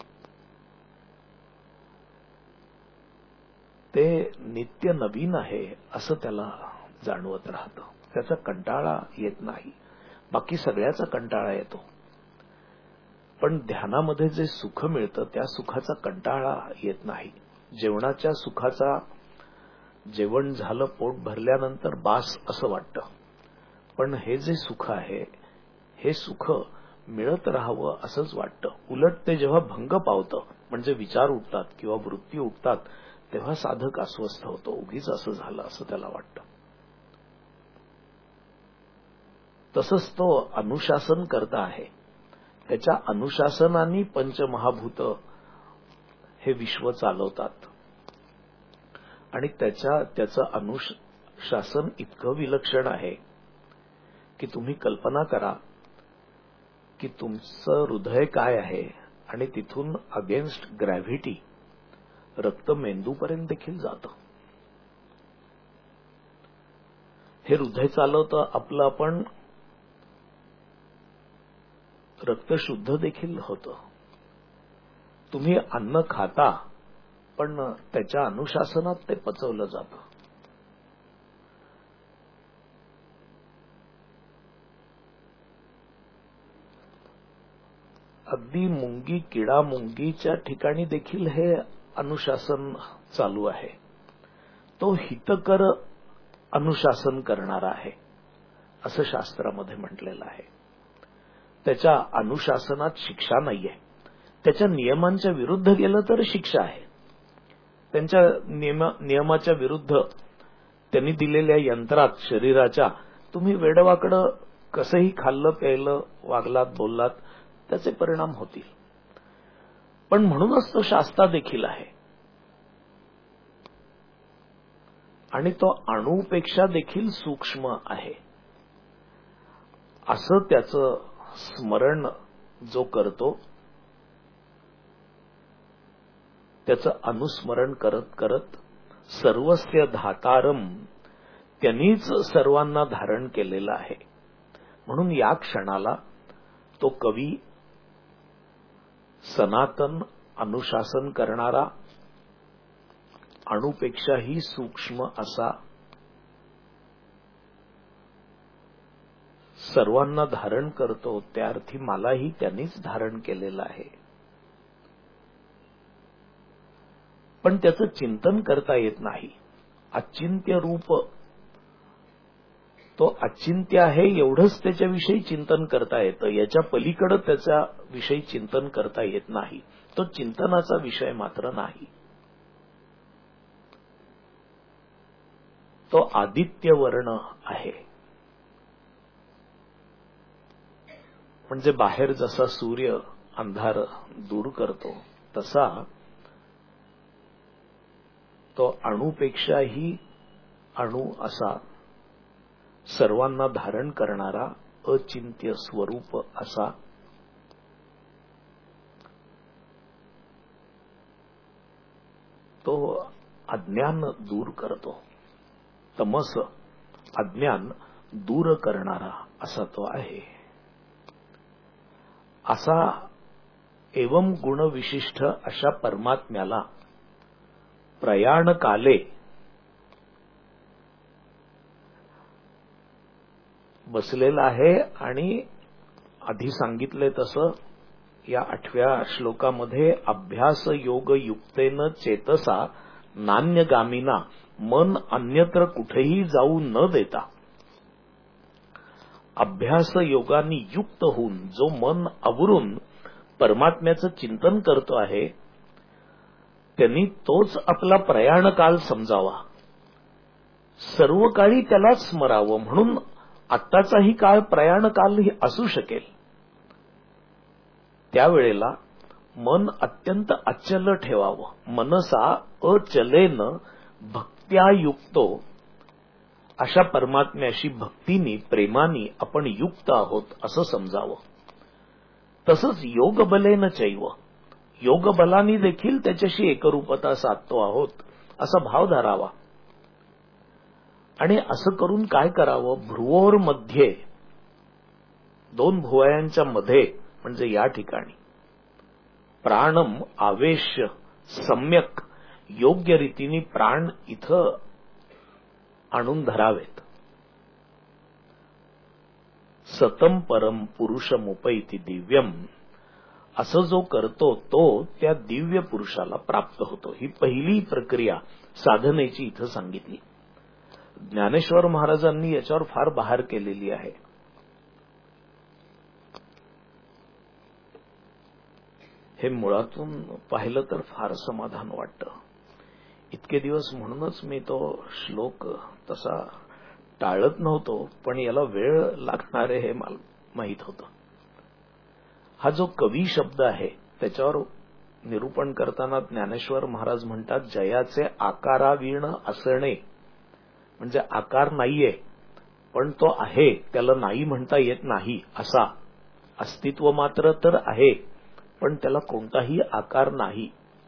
ते नित्य नवीन आहे असं त्याला जाणवत राहतं. त्याचा कंटाळा येत नाही. बाकी सगळ्याचा कंटाळा येतो, पण ध्यानामध्ये जे सुख मिळतं त्या सुखाचा कंटाळा येत नाही. जेवणाच्या सुखाचा, जेवण झालं, पोट भरल्यानंतर बास असं वाटतं, पण हे जे सुख आहे हे सुख मिळत राहावं असंच वाटतं. उलट ते जेव्हा भंग पावतं, म्हणजे विचार उठतात किंवा वृत्ती उठतात, तेव्हा साधक अस्वस्थ होतो. उगीच असं झालं असं त्याला वाटतं. तसंच तो अनुशासन करता आहे. त्याच्या अनुशासनाने पंचमहाभूत हे विश्व चालवतात आणि त्याचं अनुशासन इतकं विलक्षण आहे की तुम्ही कल्पना करा की तुमचं हृदय काय आहे आणि तिथून अगेन्स्ट ग्रॅव्हिटी रक्त मेंदूपर्यंत देखील जातं. हे हृदय चालवतं आपलं, आपण रक्त शुद्ध देखील होतं. तुम्ही अन्न खाता पण त्याच्या अनुशासनात ते पचवलं जातं. अगदी मुंगी, किडा मुंगीच्या ठिकाणी देखील हे अनुशासन चालू आहे. तो हितकर अनुशासन करणारा आहे असं शास्त्रामध्ये म्हटलेलं आहे. त्याच्या अनुशासनात शिक्षा नाहीये. त्याच्या नियमांच्या विरुद्ध गेलं तर शिक्षा आहे. त्यांच्या नियमाच्या विरुद्ध त्यांनी दिलेल्या यंत्रात शरीराच्या तुम्ही वेडवाकडं कसंही खाल्लं, प्यायलं, वागलात, बोललात, त्याचे परिणाम होतील. पण म्हणूनच तो शास्ता देखील आहे. आणि तो अणूपेक्षा देखील सूक्ष्म आहे असं त्याचं स्मरण जो करतो, त्याचं अनुस्मरण करत करत सर्वस्य धातारम, त्यांनीच सर्वांना धारण केलेलं आहे. म्हणून या क्षणाला तो कवी सनातन अनुशासन करणारा, अणुपेक्षाही सूक्ष्म असा, सर्वांना धारण करतो, त्या अर्थी मलाही त्यांनीच धारण केलेलं आहे. पण त्याचं चिंतन करता येत नाही. अचिंत्य रूप, तो अचिंत्य आहे एवढंच त्याच्याविषयी चिंतन करता येतं. याच्या पलीकडे त्याच्याविषयी चिंतन करता येत नाही. तो चिंतनाचा विषय मात्र नाही. तो आदित्य वर्ण आहे. म्हणजे बाहेर जसा सूर्य अंधार दूर करतो तसा तो अणुपेक्षाही अणु असा, सर्वांना धारण करणारा अचिंत्य स्वरूप असा तो अज्ञान दूर करतो. तमस, अज्ञान दूर करणारा असा तो आहे. असा एवं गुण विशिष्ट अशा परमात्म्याला प्रयाण काले बसलेला आहे. आणि आधी सांगितले तसं या 8व्या श्लोकामध्ये अभ्यास योग युक्तेन चेतसा नान्यगामिना, मन अन्यत्र कुठेही जाऊ न देता, अभ्यास योगानी युक्त होऊन जो मन आवरून परमात्म्याचं चिंतन करतो आहे, त्यांनी तोच आपला प्रयाणकाल समजावा. सर्व काळी त्यालाच स्मरावं. म्हणून आत्ताचाही काळ प्रयाणकाल असू शकेल. त्यावेळेला मन अत्यंत अचल ठेवावं. मनसा अचलेन भक्त्या युक्तो, अशा परमात्म्याशी भक्तीनी प्रेमानी आपण युक्त आहोत असं समजावं. तसंच योग बलेन चैव, योग बलानी देखील त्याच्याशी एकरूपता साधतो आहोत असा भाव धरावा. आणि असं करून काय करावं, भ्रुवोर मध्ये, दोन भुवयांच्या मध्ये म्हणजे या ठिकाणी प्राणम आवेश्य सम्यक, योग्य रीतीने प्राण इथं आणून धरावेत. सतम परम पुरुषमुपैति दिव्यम, असं जो करतो तो त्या दिव्य पुरुषाला प्राप्त होतो. ही पहिली प्रक्रिया साधनेची इथं सांगितली. ज्ञानेश्वर महाराजांनी याच्यावर फार बहार केलेली आहे. हे मुळातून पाहिलं तर फार समाधान वाटतं. इतके दिवस म्हणूनच मी तो श्लोक तसा टाळत नव्हतो, पण याला वेळ लागणार आहे हे मला माहीत होतं. हा जो कवी शब्द आहे त्याच्यावर निरूपण करताना ज्ञानेश्वर महाराज म्हणतात, जयाचे आकारावीण असणे, म्हणजे आकार नाहीये पण तो आहे, त्याला नाही म्हणता येत नाही असा. अस्तित्व मात्र तर आहे पण त्याला कोणताही आकार नाही.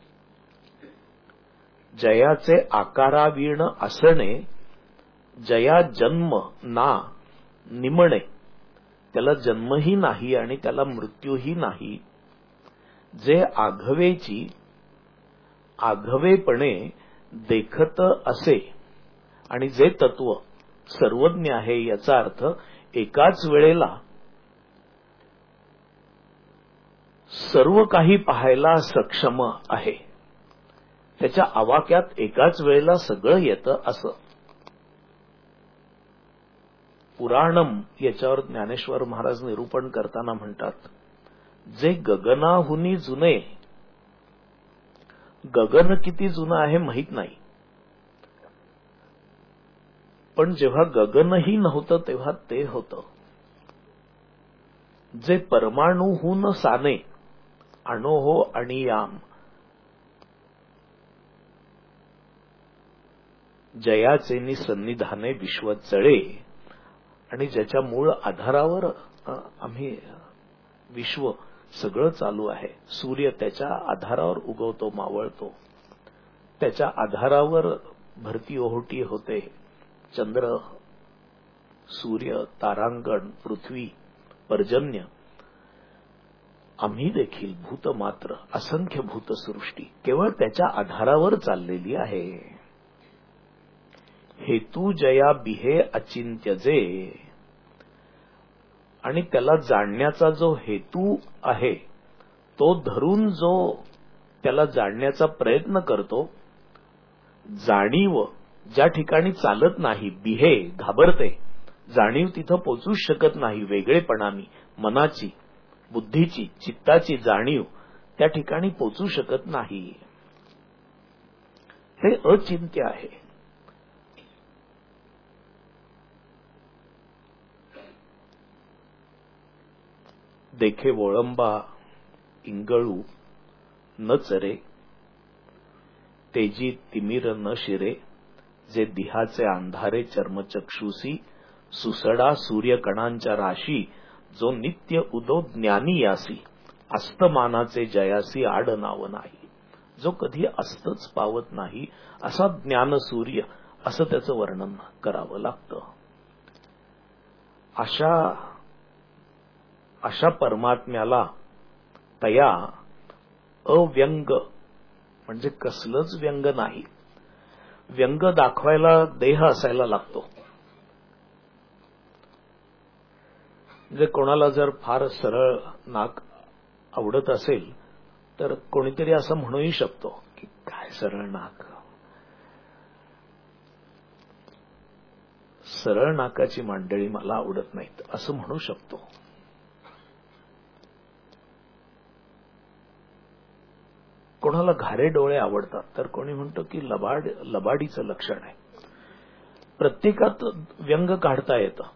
जयाचे आकारावीण असणे, जया जन्म ना निमणे, त्याला जन्मही नाही आणि त्याला मृत्यूही नाही. जे आघवेची आघवेपणे देखत असे आणि जे तत्व सर्वज्ञ आहे, याचा अर्थ एकाच वेळेला सर्व काही पाहायला सक्षम आहे. त्याच्या आवाक्यात एकाच वेळेला सगळं येतं असं. पुराणम याच्यावर ज्ञानेश्वर महाराज निरूपण करताना म्हणतात, जे गगनाहुनी जुने, गगन किती जुनं आहे माहीत नाही, पण जेव्हा गगनही नव्हतं तेव्हा ते होतं. जे परमाणुहून साने, अणोहो अणियाम, जयाचे सन्निधाने विश्व चळे, आणि ज्याच्या मूळ आधारावर आम्ही विश्व सगळं चालू आहे. सूर्य त्याच्या आधारावर उगवतो, मावळतो, त्याच्या आधारावर भरती ओहोटी होते. चंद्र, सूर्य, तारांगण, पृथ्वी, पर्जन्य, आम्ही देखील भूत मात्र, असंख्य भूतसृष्टी केवळ त्याच्या आधारावर चाललेली आहे. हेतू जया बिहे अचिंत्य जे, आणि त्याला जाणण्याचा जो हेतू आहे तो धरून जो त्याला जाणण्याचा प्रयत्न करतो, जाणीव ज्या ठिकाणी चालत नाही, बिहे घाबरते, जाणीव तिथं पोचूच शकत नाही. वेगळेपणाने मनाची, बुद्धीची, चित्ताची जाणीव त्या ठिकाणी पोचू शकत नाही. हे अचिंत्य आहे. देखे वळंबा इंगळू न चरे, तेजी तिमिर न शिरे, जे दिहाचे अंधारे चर्मचक्षुसी, सुसडा सूर्यकणांच्या राशी, जो नित्य उदो ज्ञानी यासी, अस्तमानाचे जयासी आड नाव नाही. जो कधी अस्तच पावत नाही असा ज्ञानसूर्य, असं त्याचं वर्णन करावं लागतं. अशा परमात्म्याला तया अव्यंग म्हणजे कसलंच व्यंग नाही. व्यंग दाखवायला देह असायला लागतो. म्हणजे कोणाला जर फार सरळ नाक आवडत असेल तर कोणीतरी असं म्हणूही शकतो की काय सरळ नाक, सरळ नाकाची मांडळी मला आवडत नाहीत असं म्हणू शकतो. कोणाला घारे डोळे आवडतात तर कोणी म्हणतो की लबाडीचं लक्षण आहे. प्रत्येकात व्यंग काढता येतं.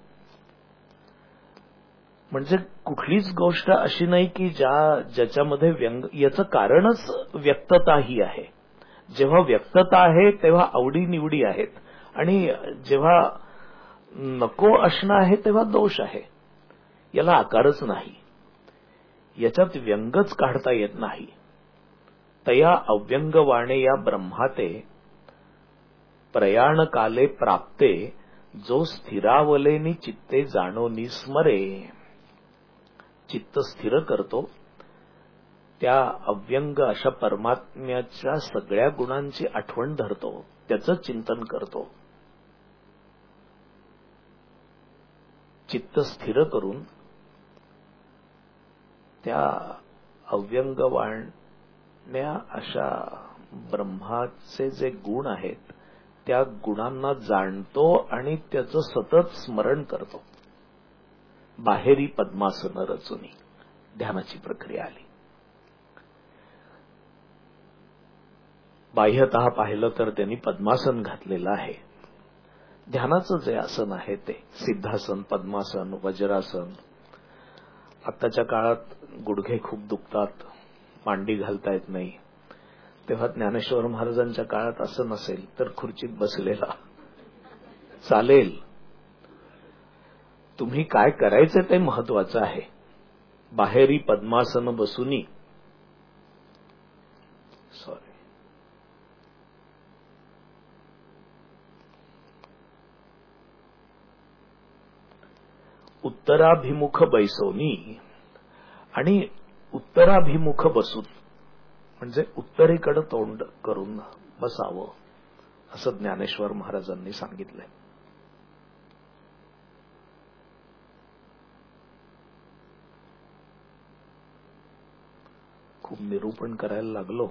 म्हणजे कुठलीच गोष्ट अशी नाही की ज्याच्यामध्ये व्यंग, याचं कारणच व्यक्तता ही आहे. जेव्हा व्यक्तता आहे तेव्हा आवडीनिवडी आहेत, आणि जेव्हा नको असणं आहे तेव्हा दोष आहे. याला आकारच नाही. याच्यात व्यंगच काढता येत नाही. तया अव्यंगवाणे या ब्रह्माते, प्रयाण काले प्राप्ते, जो स्थिरावलेनी चित्ते जाणो निस्मरे. चित्त स्थिर करतो त्या अव्यंग अशा परमात्म्याच्या सगळ्या गुणांची आठवण धरतो, त्याचं चिंतन करतो. चित्त स्थिर करून त्या अव्यंगवाण्या अशा ब्रह्माचे जे गुण आहेत त्या गुणांना जाणतो आणि त्याचं सतत स्मरण करतो. बाहेरी पद्मासन रचुनी ध्यानाची प्रक्रिया आली. बाह्यतः पाहिलं तर त्यांनी पद्मासन घातलेलं आहे. ध्यानाचं जे आसन आहे ते सिद्धासन, पद्मासन, वज्रासन. आत्ताच्या काळात गुडघे खूप दुखतात, मांडी घालता येत नाही, तेव्हा ज्ञानेश्वर महाराजांच्या काळात असं नसेल तर खुर्चीत बसलेला चालेल. तुम्ही काय करायचं ते महत्वाचं आहे. बाहेरी पद्मासन बसूनी उत्तराभिमुख बैसोनी, आणि उत्तराभिमुख बसून म्हणजे उत्तरेकडे तोंड करून बसावं असं ज्ञानेश्वर महाराजांनी सांगितलंय. खूप निरूपण करायला लागलो.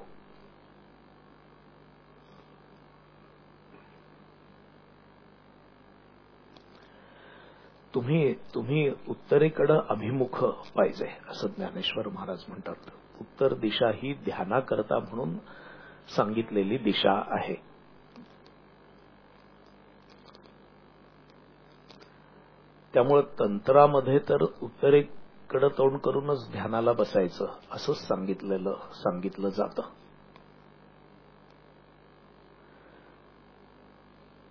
तुम्ही उत्तरेकडे अभिमुख पाहिजे असं ज्ञानेश्वर महाराज म्हणतात. उत्तर दिशा ही ध्यानाकरता म्हणून सांगितलेली दिशा आहे. त्यामुळे तंत्रामध्ये तर उत्तरेकडे तोंड करूनच ध्यानाला बसायचं असंच सांगितलं जातं.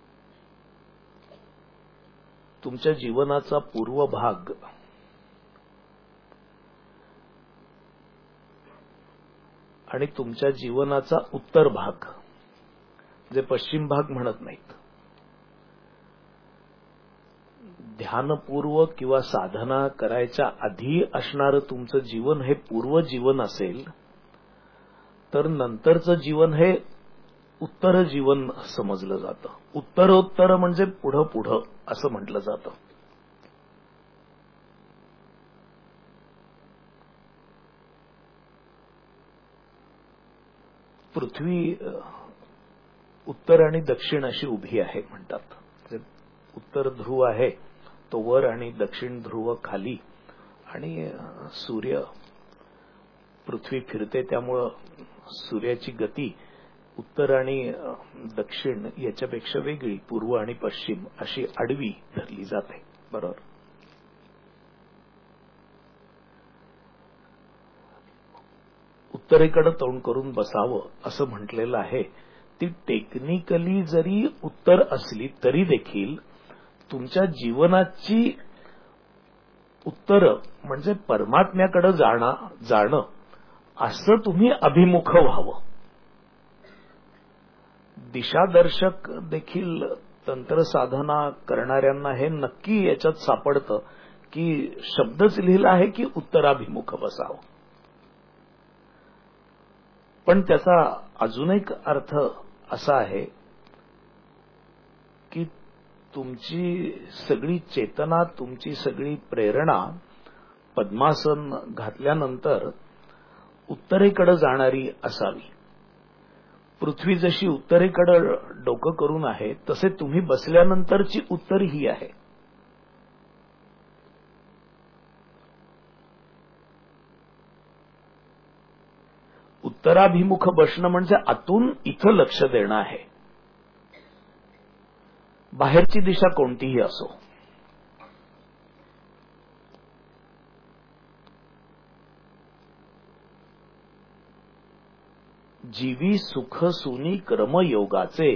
तुमच्या जीवनाचा पूर्व भाग आणि तुमच्या जीवनाचा उत्तर भाग, जे पश्चिम भाग म्हणत नाहीत, ध्यानपूर्व किंवा साधना करायच्या आधी असणारं तुमचं जीवन हे पूर्व जीवन असेल, तर नंतरचं जीवन हे उत्तर जीवन समजलं जातं. उत्तरोत्तर म्हणजे पुढं पुढं असं म्हटलं जातं. पृथ्वी उत्तर आणि दक्षिण अशी उभी आहे म्हणतात. उत्तर ध्रुव आहे तो वर आणि दक्षिण ध्रुव खाली, आणि सूर्य पृथ्वी फिरते त्यामुळं सूर्याची गती उत्तर आणि दक्षिण याच्यापेक्षा वेगळी, पूर्व आणि पश्चिम अशी आडवी धरली जाते. बरोबर. उत्तरेकडे तोंड करून बसावं असं म्हटलेलं आहे. ती टेक्निकली जरी उत्तर असली तरी देखील तुमच्या जीवनाची उत्तर म्हणजे परमात्म्याकडे जाणं असं तुम्ही अभिमुख व्हावं. दिशादर्शक देखील तंत्र साधना करणाऱ्यांना हे नक्की याच्यात सापडतं की शब्दच लिहिला आहे की उत्तराभिमुख बसावं. पण त्याचा अजून एक अर्थ असा आहे की तुमची सगळी चेतना, तुमची सगळी प्रेरणा पद्मासन घातल्यानंतर उत्तरेकडे जाणारी असावी. पृथ्वी जशी उत्तरेकडे डोकं करून आहे तसे तुम्ही बसल्यानंतरची उत्तर ही आहे. उत्तराभिमुख बसणं म्हणजे आतून इथं लक्ष देणं आहे, बाहेरची दिशा कोणतीही असो. जीवी सुख सुनी कर्मयोगाचे,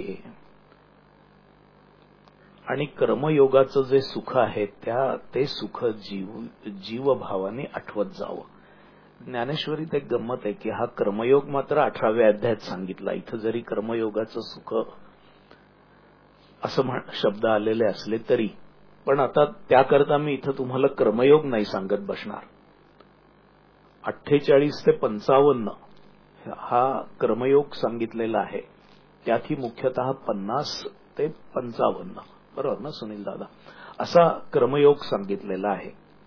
आणि कर्मयोगाचं जे सुख आहे ते सुख जीवभावाने आठवत जावं. ज्ञानेश्वरीत एक गंमत आहे की हा कर्मयोग मात्र 18व्या अध्यायात सांगितला. इथं जरी कर्मयोगाचं सुख असं शब्द आलेले असले तरी, पण आता त्याकरता मी इथं तुम्हाला कर्मयोग नाही सांगत बसणार. 48 ते 55 हा कर्मयोग सांगितलेला आहे. त्यातही मुख्यतः 50 ते 55, बरोबर ना सुनील दादा, असा कर्मयोग सांगितलेला आहे.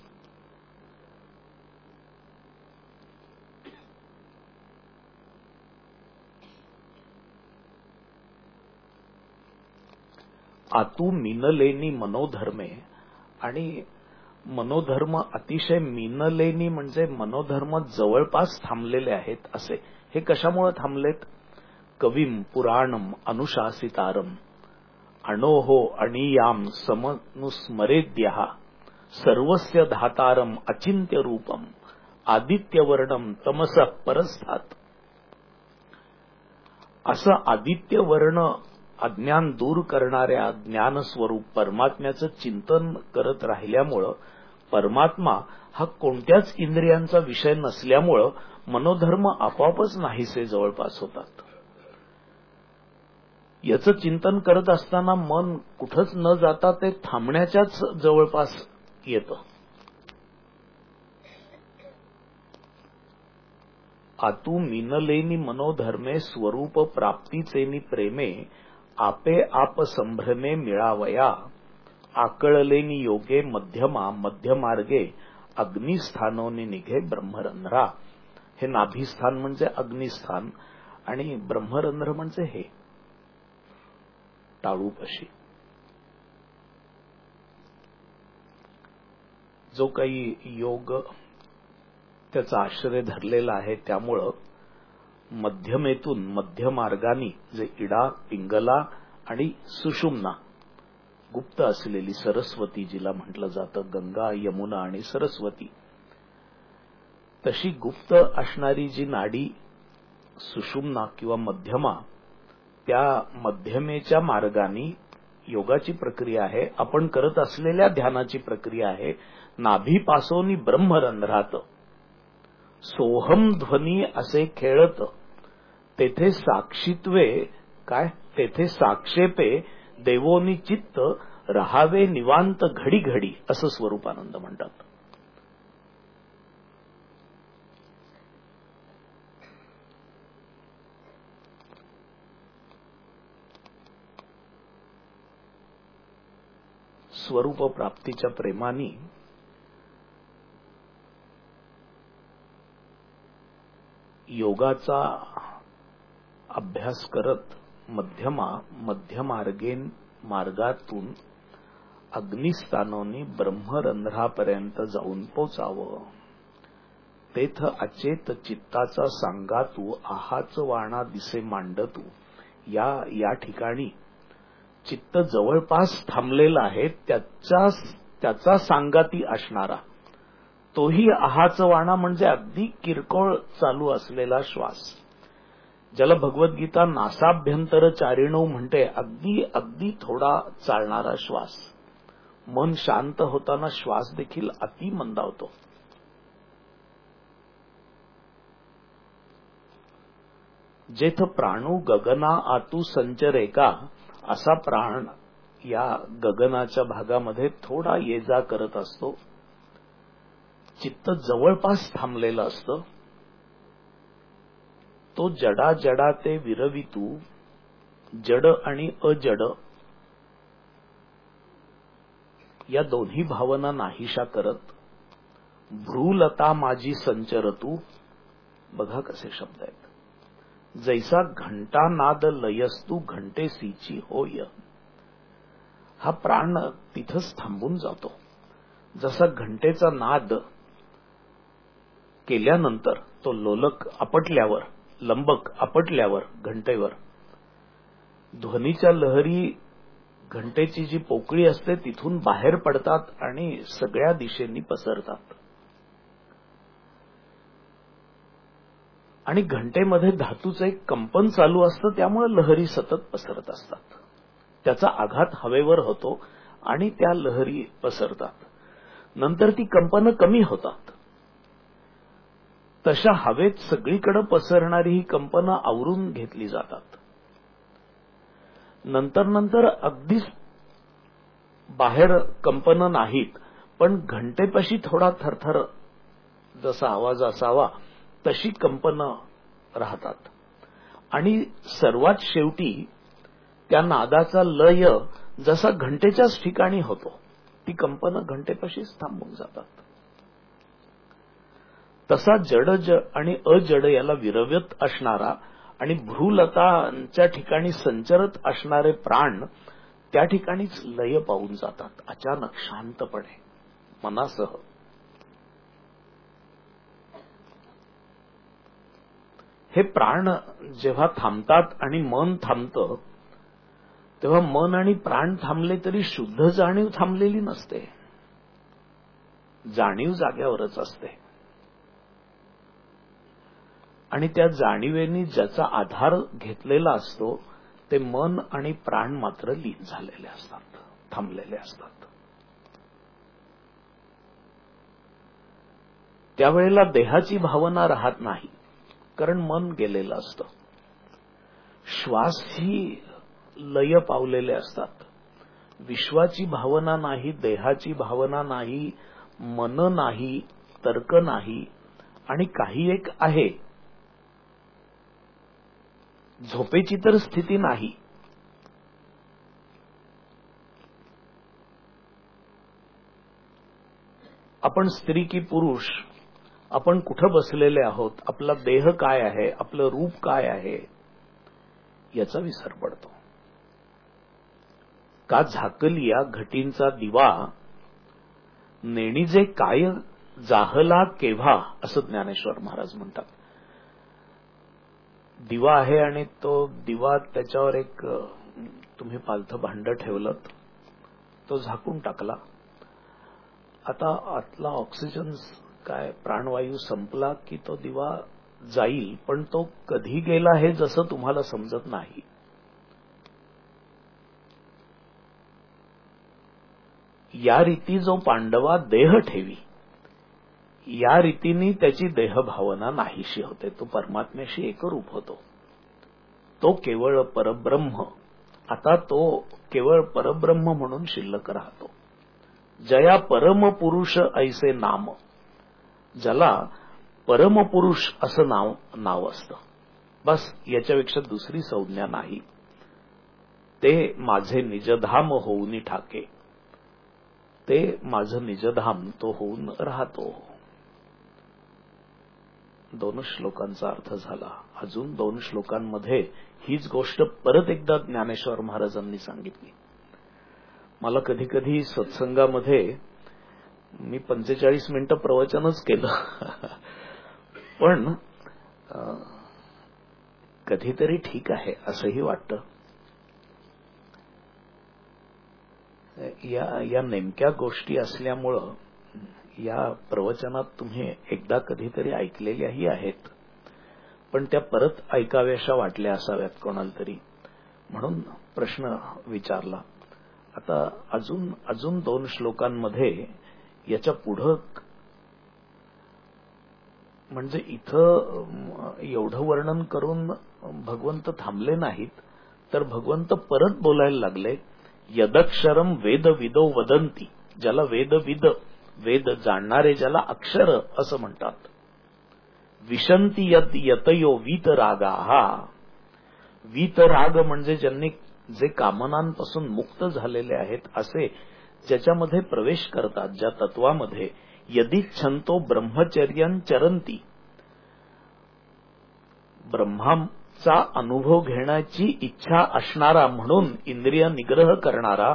आतू मिनलेनी मनोधर्मे, आणि मनोधर्म अतिशय मिनलेनी म्हणजे मनोधर्म जवळपास थांबलेले आहेत असे. हे कशामुळे थांबलेत? कविम पुराणम अनुशासितारम अणोहो अणीयाम समनुस्मरेद्यः सर्वस्य धातारम अचिंत्य रूपम आदित्यवर्णम तमसः परस्थात. असं आदित्यवर्ण अज्ञान दूर करणाऱ्या ज्ञानस्वरूप परमात्म्याचं चिंतन करत राहिल्यामुळं परमात्मा हा कोणत्याच इंद्रियांचा विषय नसल्यामुळं मनोधर्म आपोआपच नाहीसे जवळपास होतात. याचं चिंतन करत असताना मन कुठंच न जाता ते थांबण्याच्याच जवळपास येतं. आतू मिनलेनी मनोधर्मे स्वरूप प्राप्तीचेनी प्रेमे आपे आप संभ्रमे मिळावया आकळलेनी योगे मध्यमा मध्यमार्गे अग्निस्थानोनी निघे ब्रह्मरंध्रा. हे नाभिस्थान म्हणजे अग्निस्थान आणि ब्रह्मरंध्र म्हणजे हे टाळूपाशी. जो काही योग त्याचा आश्रय धरलेला आहे त्यामुळं मध्यमेतून मध्यमार्गाने जे इडा पिंगला आणि सुषुम्ना गुप्त असलेली सरस्वती जिला म्हटलं जातं, गंगा यमुना आणि सरस्वती, तशी गुप्त असणारी जी नाडी सुषुम्ना किंवा मध्यमा, त्या मध्यमेच्या मार्गाने योगाची प्रक्रिया आहे, आपण करत असलेल्या ध्यानाची प्रक्रिया आहे. नाभीपासोनी ब्रह्मरंध्रात सोहम ध्वनी असे खेळत, तेथे साक्षीत्वे काय, तेथे साक्षेपे देवोनी चित्त रहावे निवांत घडी घडी, असं स्वरूपानंद म्हणतात. स्वरूप प्राप्तीच्या प्रेमाने योगाचा अभ्यास करत मार्गातून अग्निस्थानोनी ब्रह्मरंध्रापर्यंत जाऊन पोचावं. तेथ अचेत चित्ताचा सांगातू आहाच वाणा दिसे मांडतू. या ठिकाणी चित्त जवळपास थांबलेला आहे, त्याचा सांगाती असणारा तोही आहाच वाणा म्हणजे अगदी किरकोळ चालू असलेला श्वास, ज्याला भगवद्गीता नासाभ्यंतर चारिणो म्हणते. अगदी थोडा चालणारा श्वास. मन शांत होताना श्वास देखील अति मंदावतो. जेथ प्राणू गगना आतू संचरेका, असा प्राण या गगनाच्या भागामध्ये थोडा ये जा करत असतो. चित्त जवळपास थांबलेलं असतं. तो जडा जडा ते विरवितू, जड आणि अजड या दोन्ही भावना नाहीशा करत, भ्रूलता माझी संचरतू. बघा कसे शब्द आहेत. जैसा घंटा नाद लयस्तू घंटेसीची होय. हा प्राण तिथंच थांबून जातो. जसा घंटेचा नाद केल्यानंतर तो लोलक आपटल्यावर, लंबक आपटल्यावर घंटेवर ध्वनीच्या लहरी घंटेची जी पोकळी असते तिथून बाहेर पडतात आणि सगळ्या दिशेंनी पसरतात. आणि घंटेमध्ये धातूचं एक कंपन चालू असतं, त्यामुळे लहरी सतत पसरत असतात. त्याचा आघात हवेवर होतो आणि त्या लहरी पसरतात. नंतर ती कंपनं कमी होतात. तशा हवेत सगळीकडे पसरणारी ही कंपनं आवरून घेतली जातात. नंतर अगदीच बाहेर कंपनं नाहीत, पण घंटेपाशी थोडा थरथर जसा आवाज असावा तशी कंपनं राहतात. आणि सर्वात शेवटी त्या नादाचा लय जसा घंटेच्याच ठिकाणी होतो, ती कंपनं घंटेपाशीच थांबून जातात. तसा जड आणि अजड याला विरवत असणारा आणि भ्रूलतांच्या ठिकाणी संचरत असणारे प्राण त्या ठिकाणीच लय पावून जातात, अचानक शांतपणे मनासह. हे प्राण जेव्हा थांबतात आणि मन थांबतं, तेव्हा मन आणि प्राण थांबले तरी शुद्ध जाणीव थांबलेली नसते. जाणीव जाग्यावरच असते. आणि त्या जाणीवेनी ज्याचा आधार घेतलेला असतो ते मन आणि प्राण मात्र लीन झालेले असतात, थांबलेले असतात. त्यावेळेला देहाची भावना राहत नाही, कारण मन गेलेलं असतं. श्वास ही लय पावलेले असतात. विश्वाची भावना नाही, देहाची भावना नाही, मन नाही, तर्क नाही, आणि काही एक आहे. झोपेची तर स्थिती नाही. आपण स्त्री की पुरुष, आपण कुठं बसलेले आहोत, आपला देह काय आहे, आपलं रूप काय आहे, याचा विसर पडतो. का झाकलिया घटींचा दिवा, नेणीजे काय जाहला केव्हा, असं ज्ञानेश्वर महाराज म्हणतात. दिवा आहे आणि तो दिवा, त्याच्यावर एक तुम्ही पालथं भांड ठेवलं, तो झाकून टाकला. आता आतला ऑक्सिजन काय प्राणवायू संपला की तो दिवा जाईल, पण तो कधी गेला हे जसं तुम्हाला समजत नाही. या रीती जो पांडवा देह ठेवी, या रीतीने त्याची देहभावना नाहीशी होते, तो परमात्म्याशी एकरूप होतो, तो केवळ परब्रह्म. आता तो केवळ परब्रह्म म्हणून शिल्लक राहतो. जया परमपुरुष ऐसे नाम, ज्याला परमपुरुष असं नाव असतं, बस याच्यापेक्षा दुसरी संज्ञा नाही. ते माझे निजधाम होऊन ठाके, ते माझं निजधाम तो होऊन राहतो. 2 श्लोकांचा अर्थ झाला. अजून 2 श्लोकांमध्ये हीच गोष्ट परत एकदा ज्ञानेश्वर महाराजांनी सांगितली. मला कधी कधी सत्संगामध्ये मी 45 मिनिटं प्रवचनच केलं, पण कधीतरी ठीक आहे असंही वाटतं. या नेमक्या गोष्टी असल्यामुळं या प्रवचनात तुम्ही एकदा कधीतरी ऐकलेल्याही आहेत, पण त्या परत ऐकाव्याशा वाटल्या असाव्यात कोणाला तरी, म्हणून प्रश्न विचारला. आता अजून 2 श्लोकांमध्ये याच्या पुढं, म्हणजे इथं एवढं वर्णन करून भगवंत थांबले नाहीत, तर भगवंत परत बोलायला लागले. यदक्षरम वेदविदो वदंती, ज्याला वेदविद, वेद जाणणारे ज्याला अक्षर असं म्हणतात. विशंती यत यतयो वीतरागा, वीतराग म्हणजे ज्यांनी जे कामनांपासून मुक्त झालेले आहेत असे, ज्याच्यामध्ये प्रवेश करतात, ज्या तत्वामध्ये यदिच्छंतो ब्रह्मचर्यं चरंती, ब्रह्माचा अनुभव घेण्याची इच्छा असणारा म्हणून इंद्रिय निग्रह करणारा,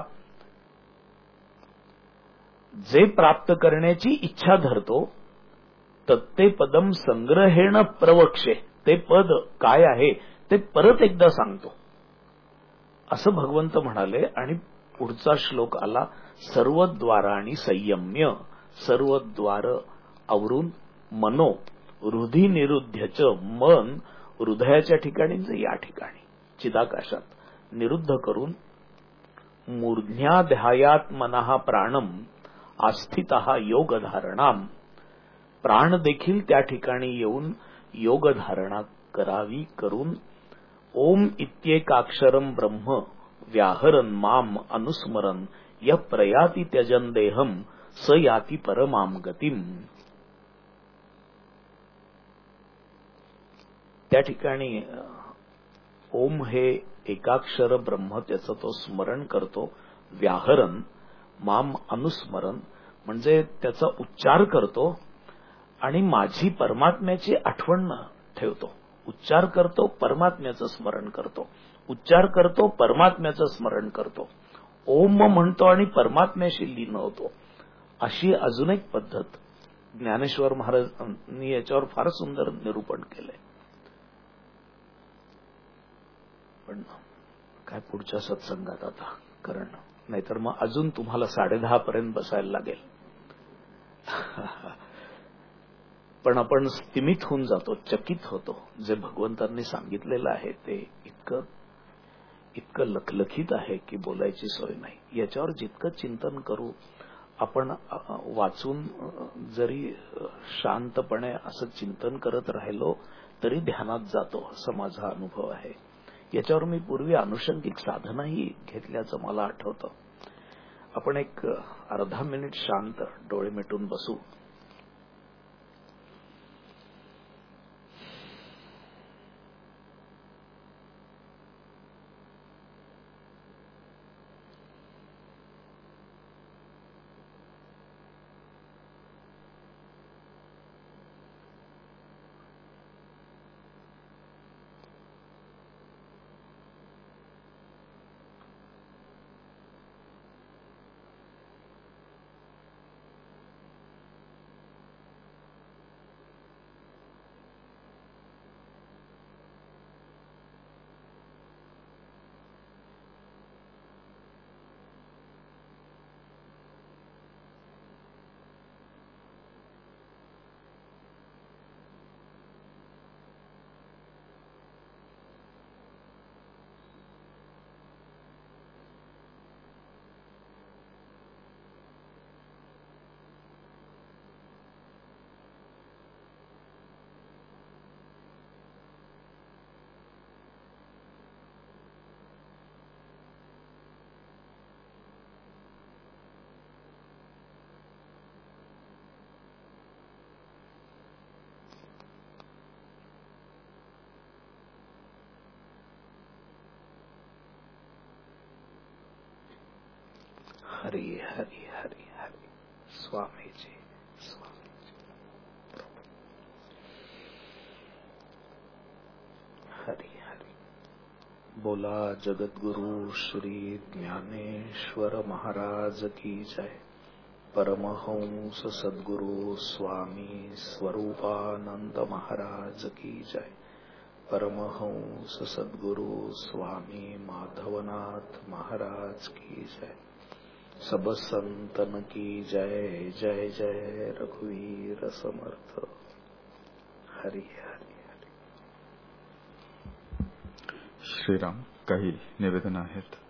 जे प्राप्त करण्याची इच्छा धरतो, तत्ते पदम संग्रहेण प्रवक्षे, ते पद काय आहे ते परत एकदा सांगतो असं भगवंत म्हणाले. आणि पुढचा श्लोक आला. सर्वद्वाराणी संयम्य, सर्व द्वार आवरून मनो हृदय निरुद्धच, मन हृदयाच्या ठिकाणी या ठिकाणी चिदाकाशात निरुद्ध करून मूर्ध्याध्यायात मनः प्राणम आस्थितः योगधारणाम, प्राण देखील त्या ठिकाणी येऊन योगधारणा करावी करून ओम इत्येकाक्षरम ब्रह्म व्याहरन माम अनुस्मरन य प्रयाती त्यजन देहम स याती परमाम गतिम. त्या ठिकाणी ओम हे एकाक्षर ब्रह्म, त्याचं तो स्मरण करतो. व्याहरन माम अनुस्मरण म्हणजे त्याचा उच्चार करतो आणि माझी परमात्म्याची आठवण ठेवतो. उच्चार करतो, परमात्म्याचं स्मरण करतो, उच्चार करतो, परमात्म्याचं स्मरण करतो, ओम म्हणतो आणि परमात्म्याशी लीन होतो. अशी अजून एक पद्धत ज्ञानेश्वर महाराजांनी याच्यावर फार सुंदर निरूपण केलंय. पण काय पुढच्या सत्संगात आता, कारण नाहीतर मग अजून तुम्हाला 10:30 पर्यंत बसायला लागेल. पण आपण स्तिमित होऊन जातो, चकित होतो. जे भगवंतांनी सांगितलेलं आहे ते इतकं लखलखीत आहे की बोलायची सोय नाही. याच्यावर जितकं चिंतन करू आपण, वाचून जरी शांतपणे असं चिंतन करत राहिलो तरी ध्यानात जातो, असा माझा अनुभव आहे. याच्यावर मी पूर्वी अनुषंगिक साधनाही घेतल्याचं मला आठवतं. आपण एक अर्धा मिनिट शांत डोळे मिटून बसू. हरी हरी हरी हरी स्वामी जी स्वामी जी हरी हरी बोला जगद्गुरु श्री ज्ञानेश्वर महाराज की जय। परमहंस सद्गुरु स्वामी स्वरूपानंद महाराज की जय। परमहंस सद्गुरु स्वामी माधवनाथ महाराज की जय। सब संतन की जय जय जय रघुवीर समर्थ। हरि हरि हरि। श्रीराम काही निवेदन आहेत।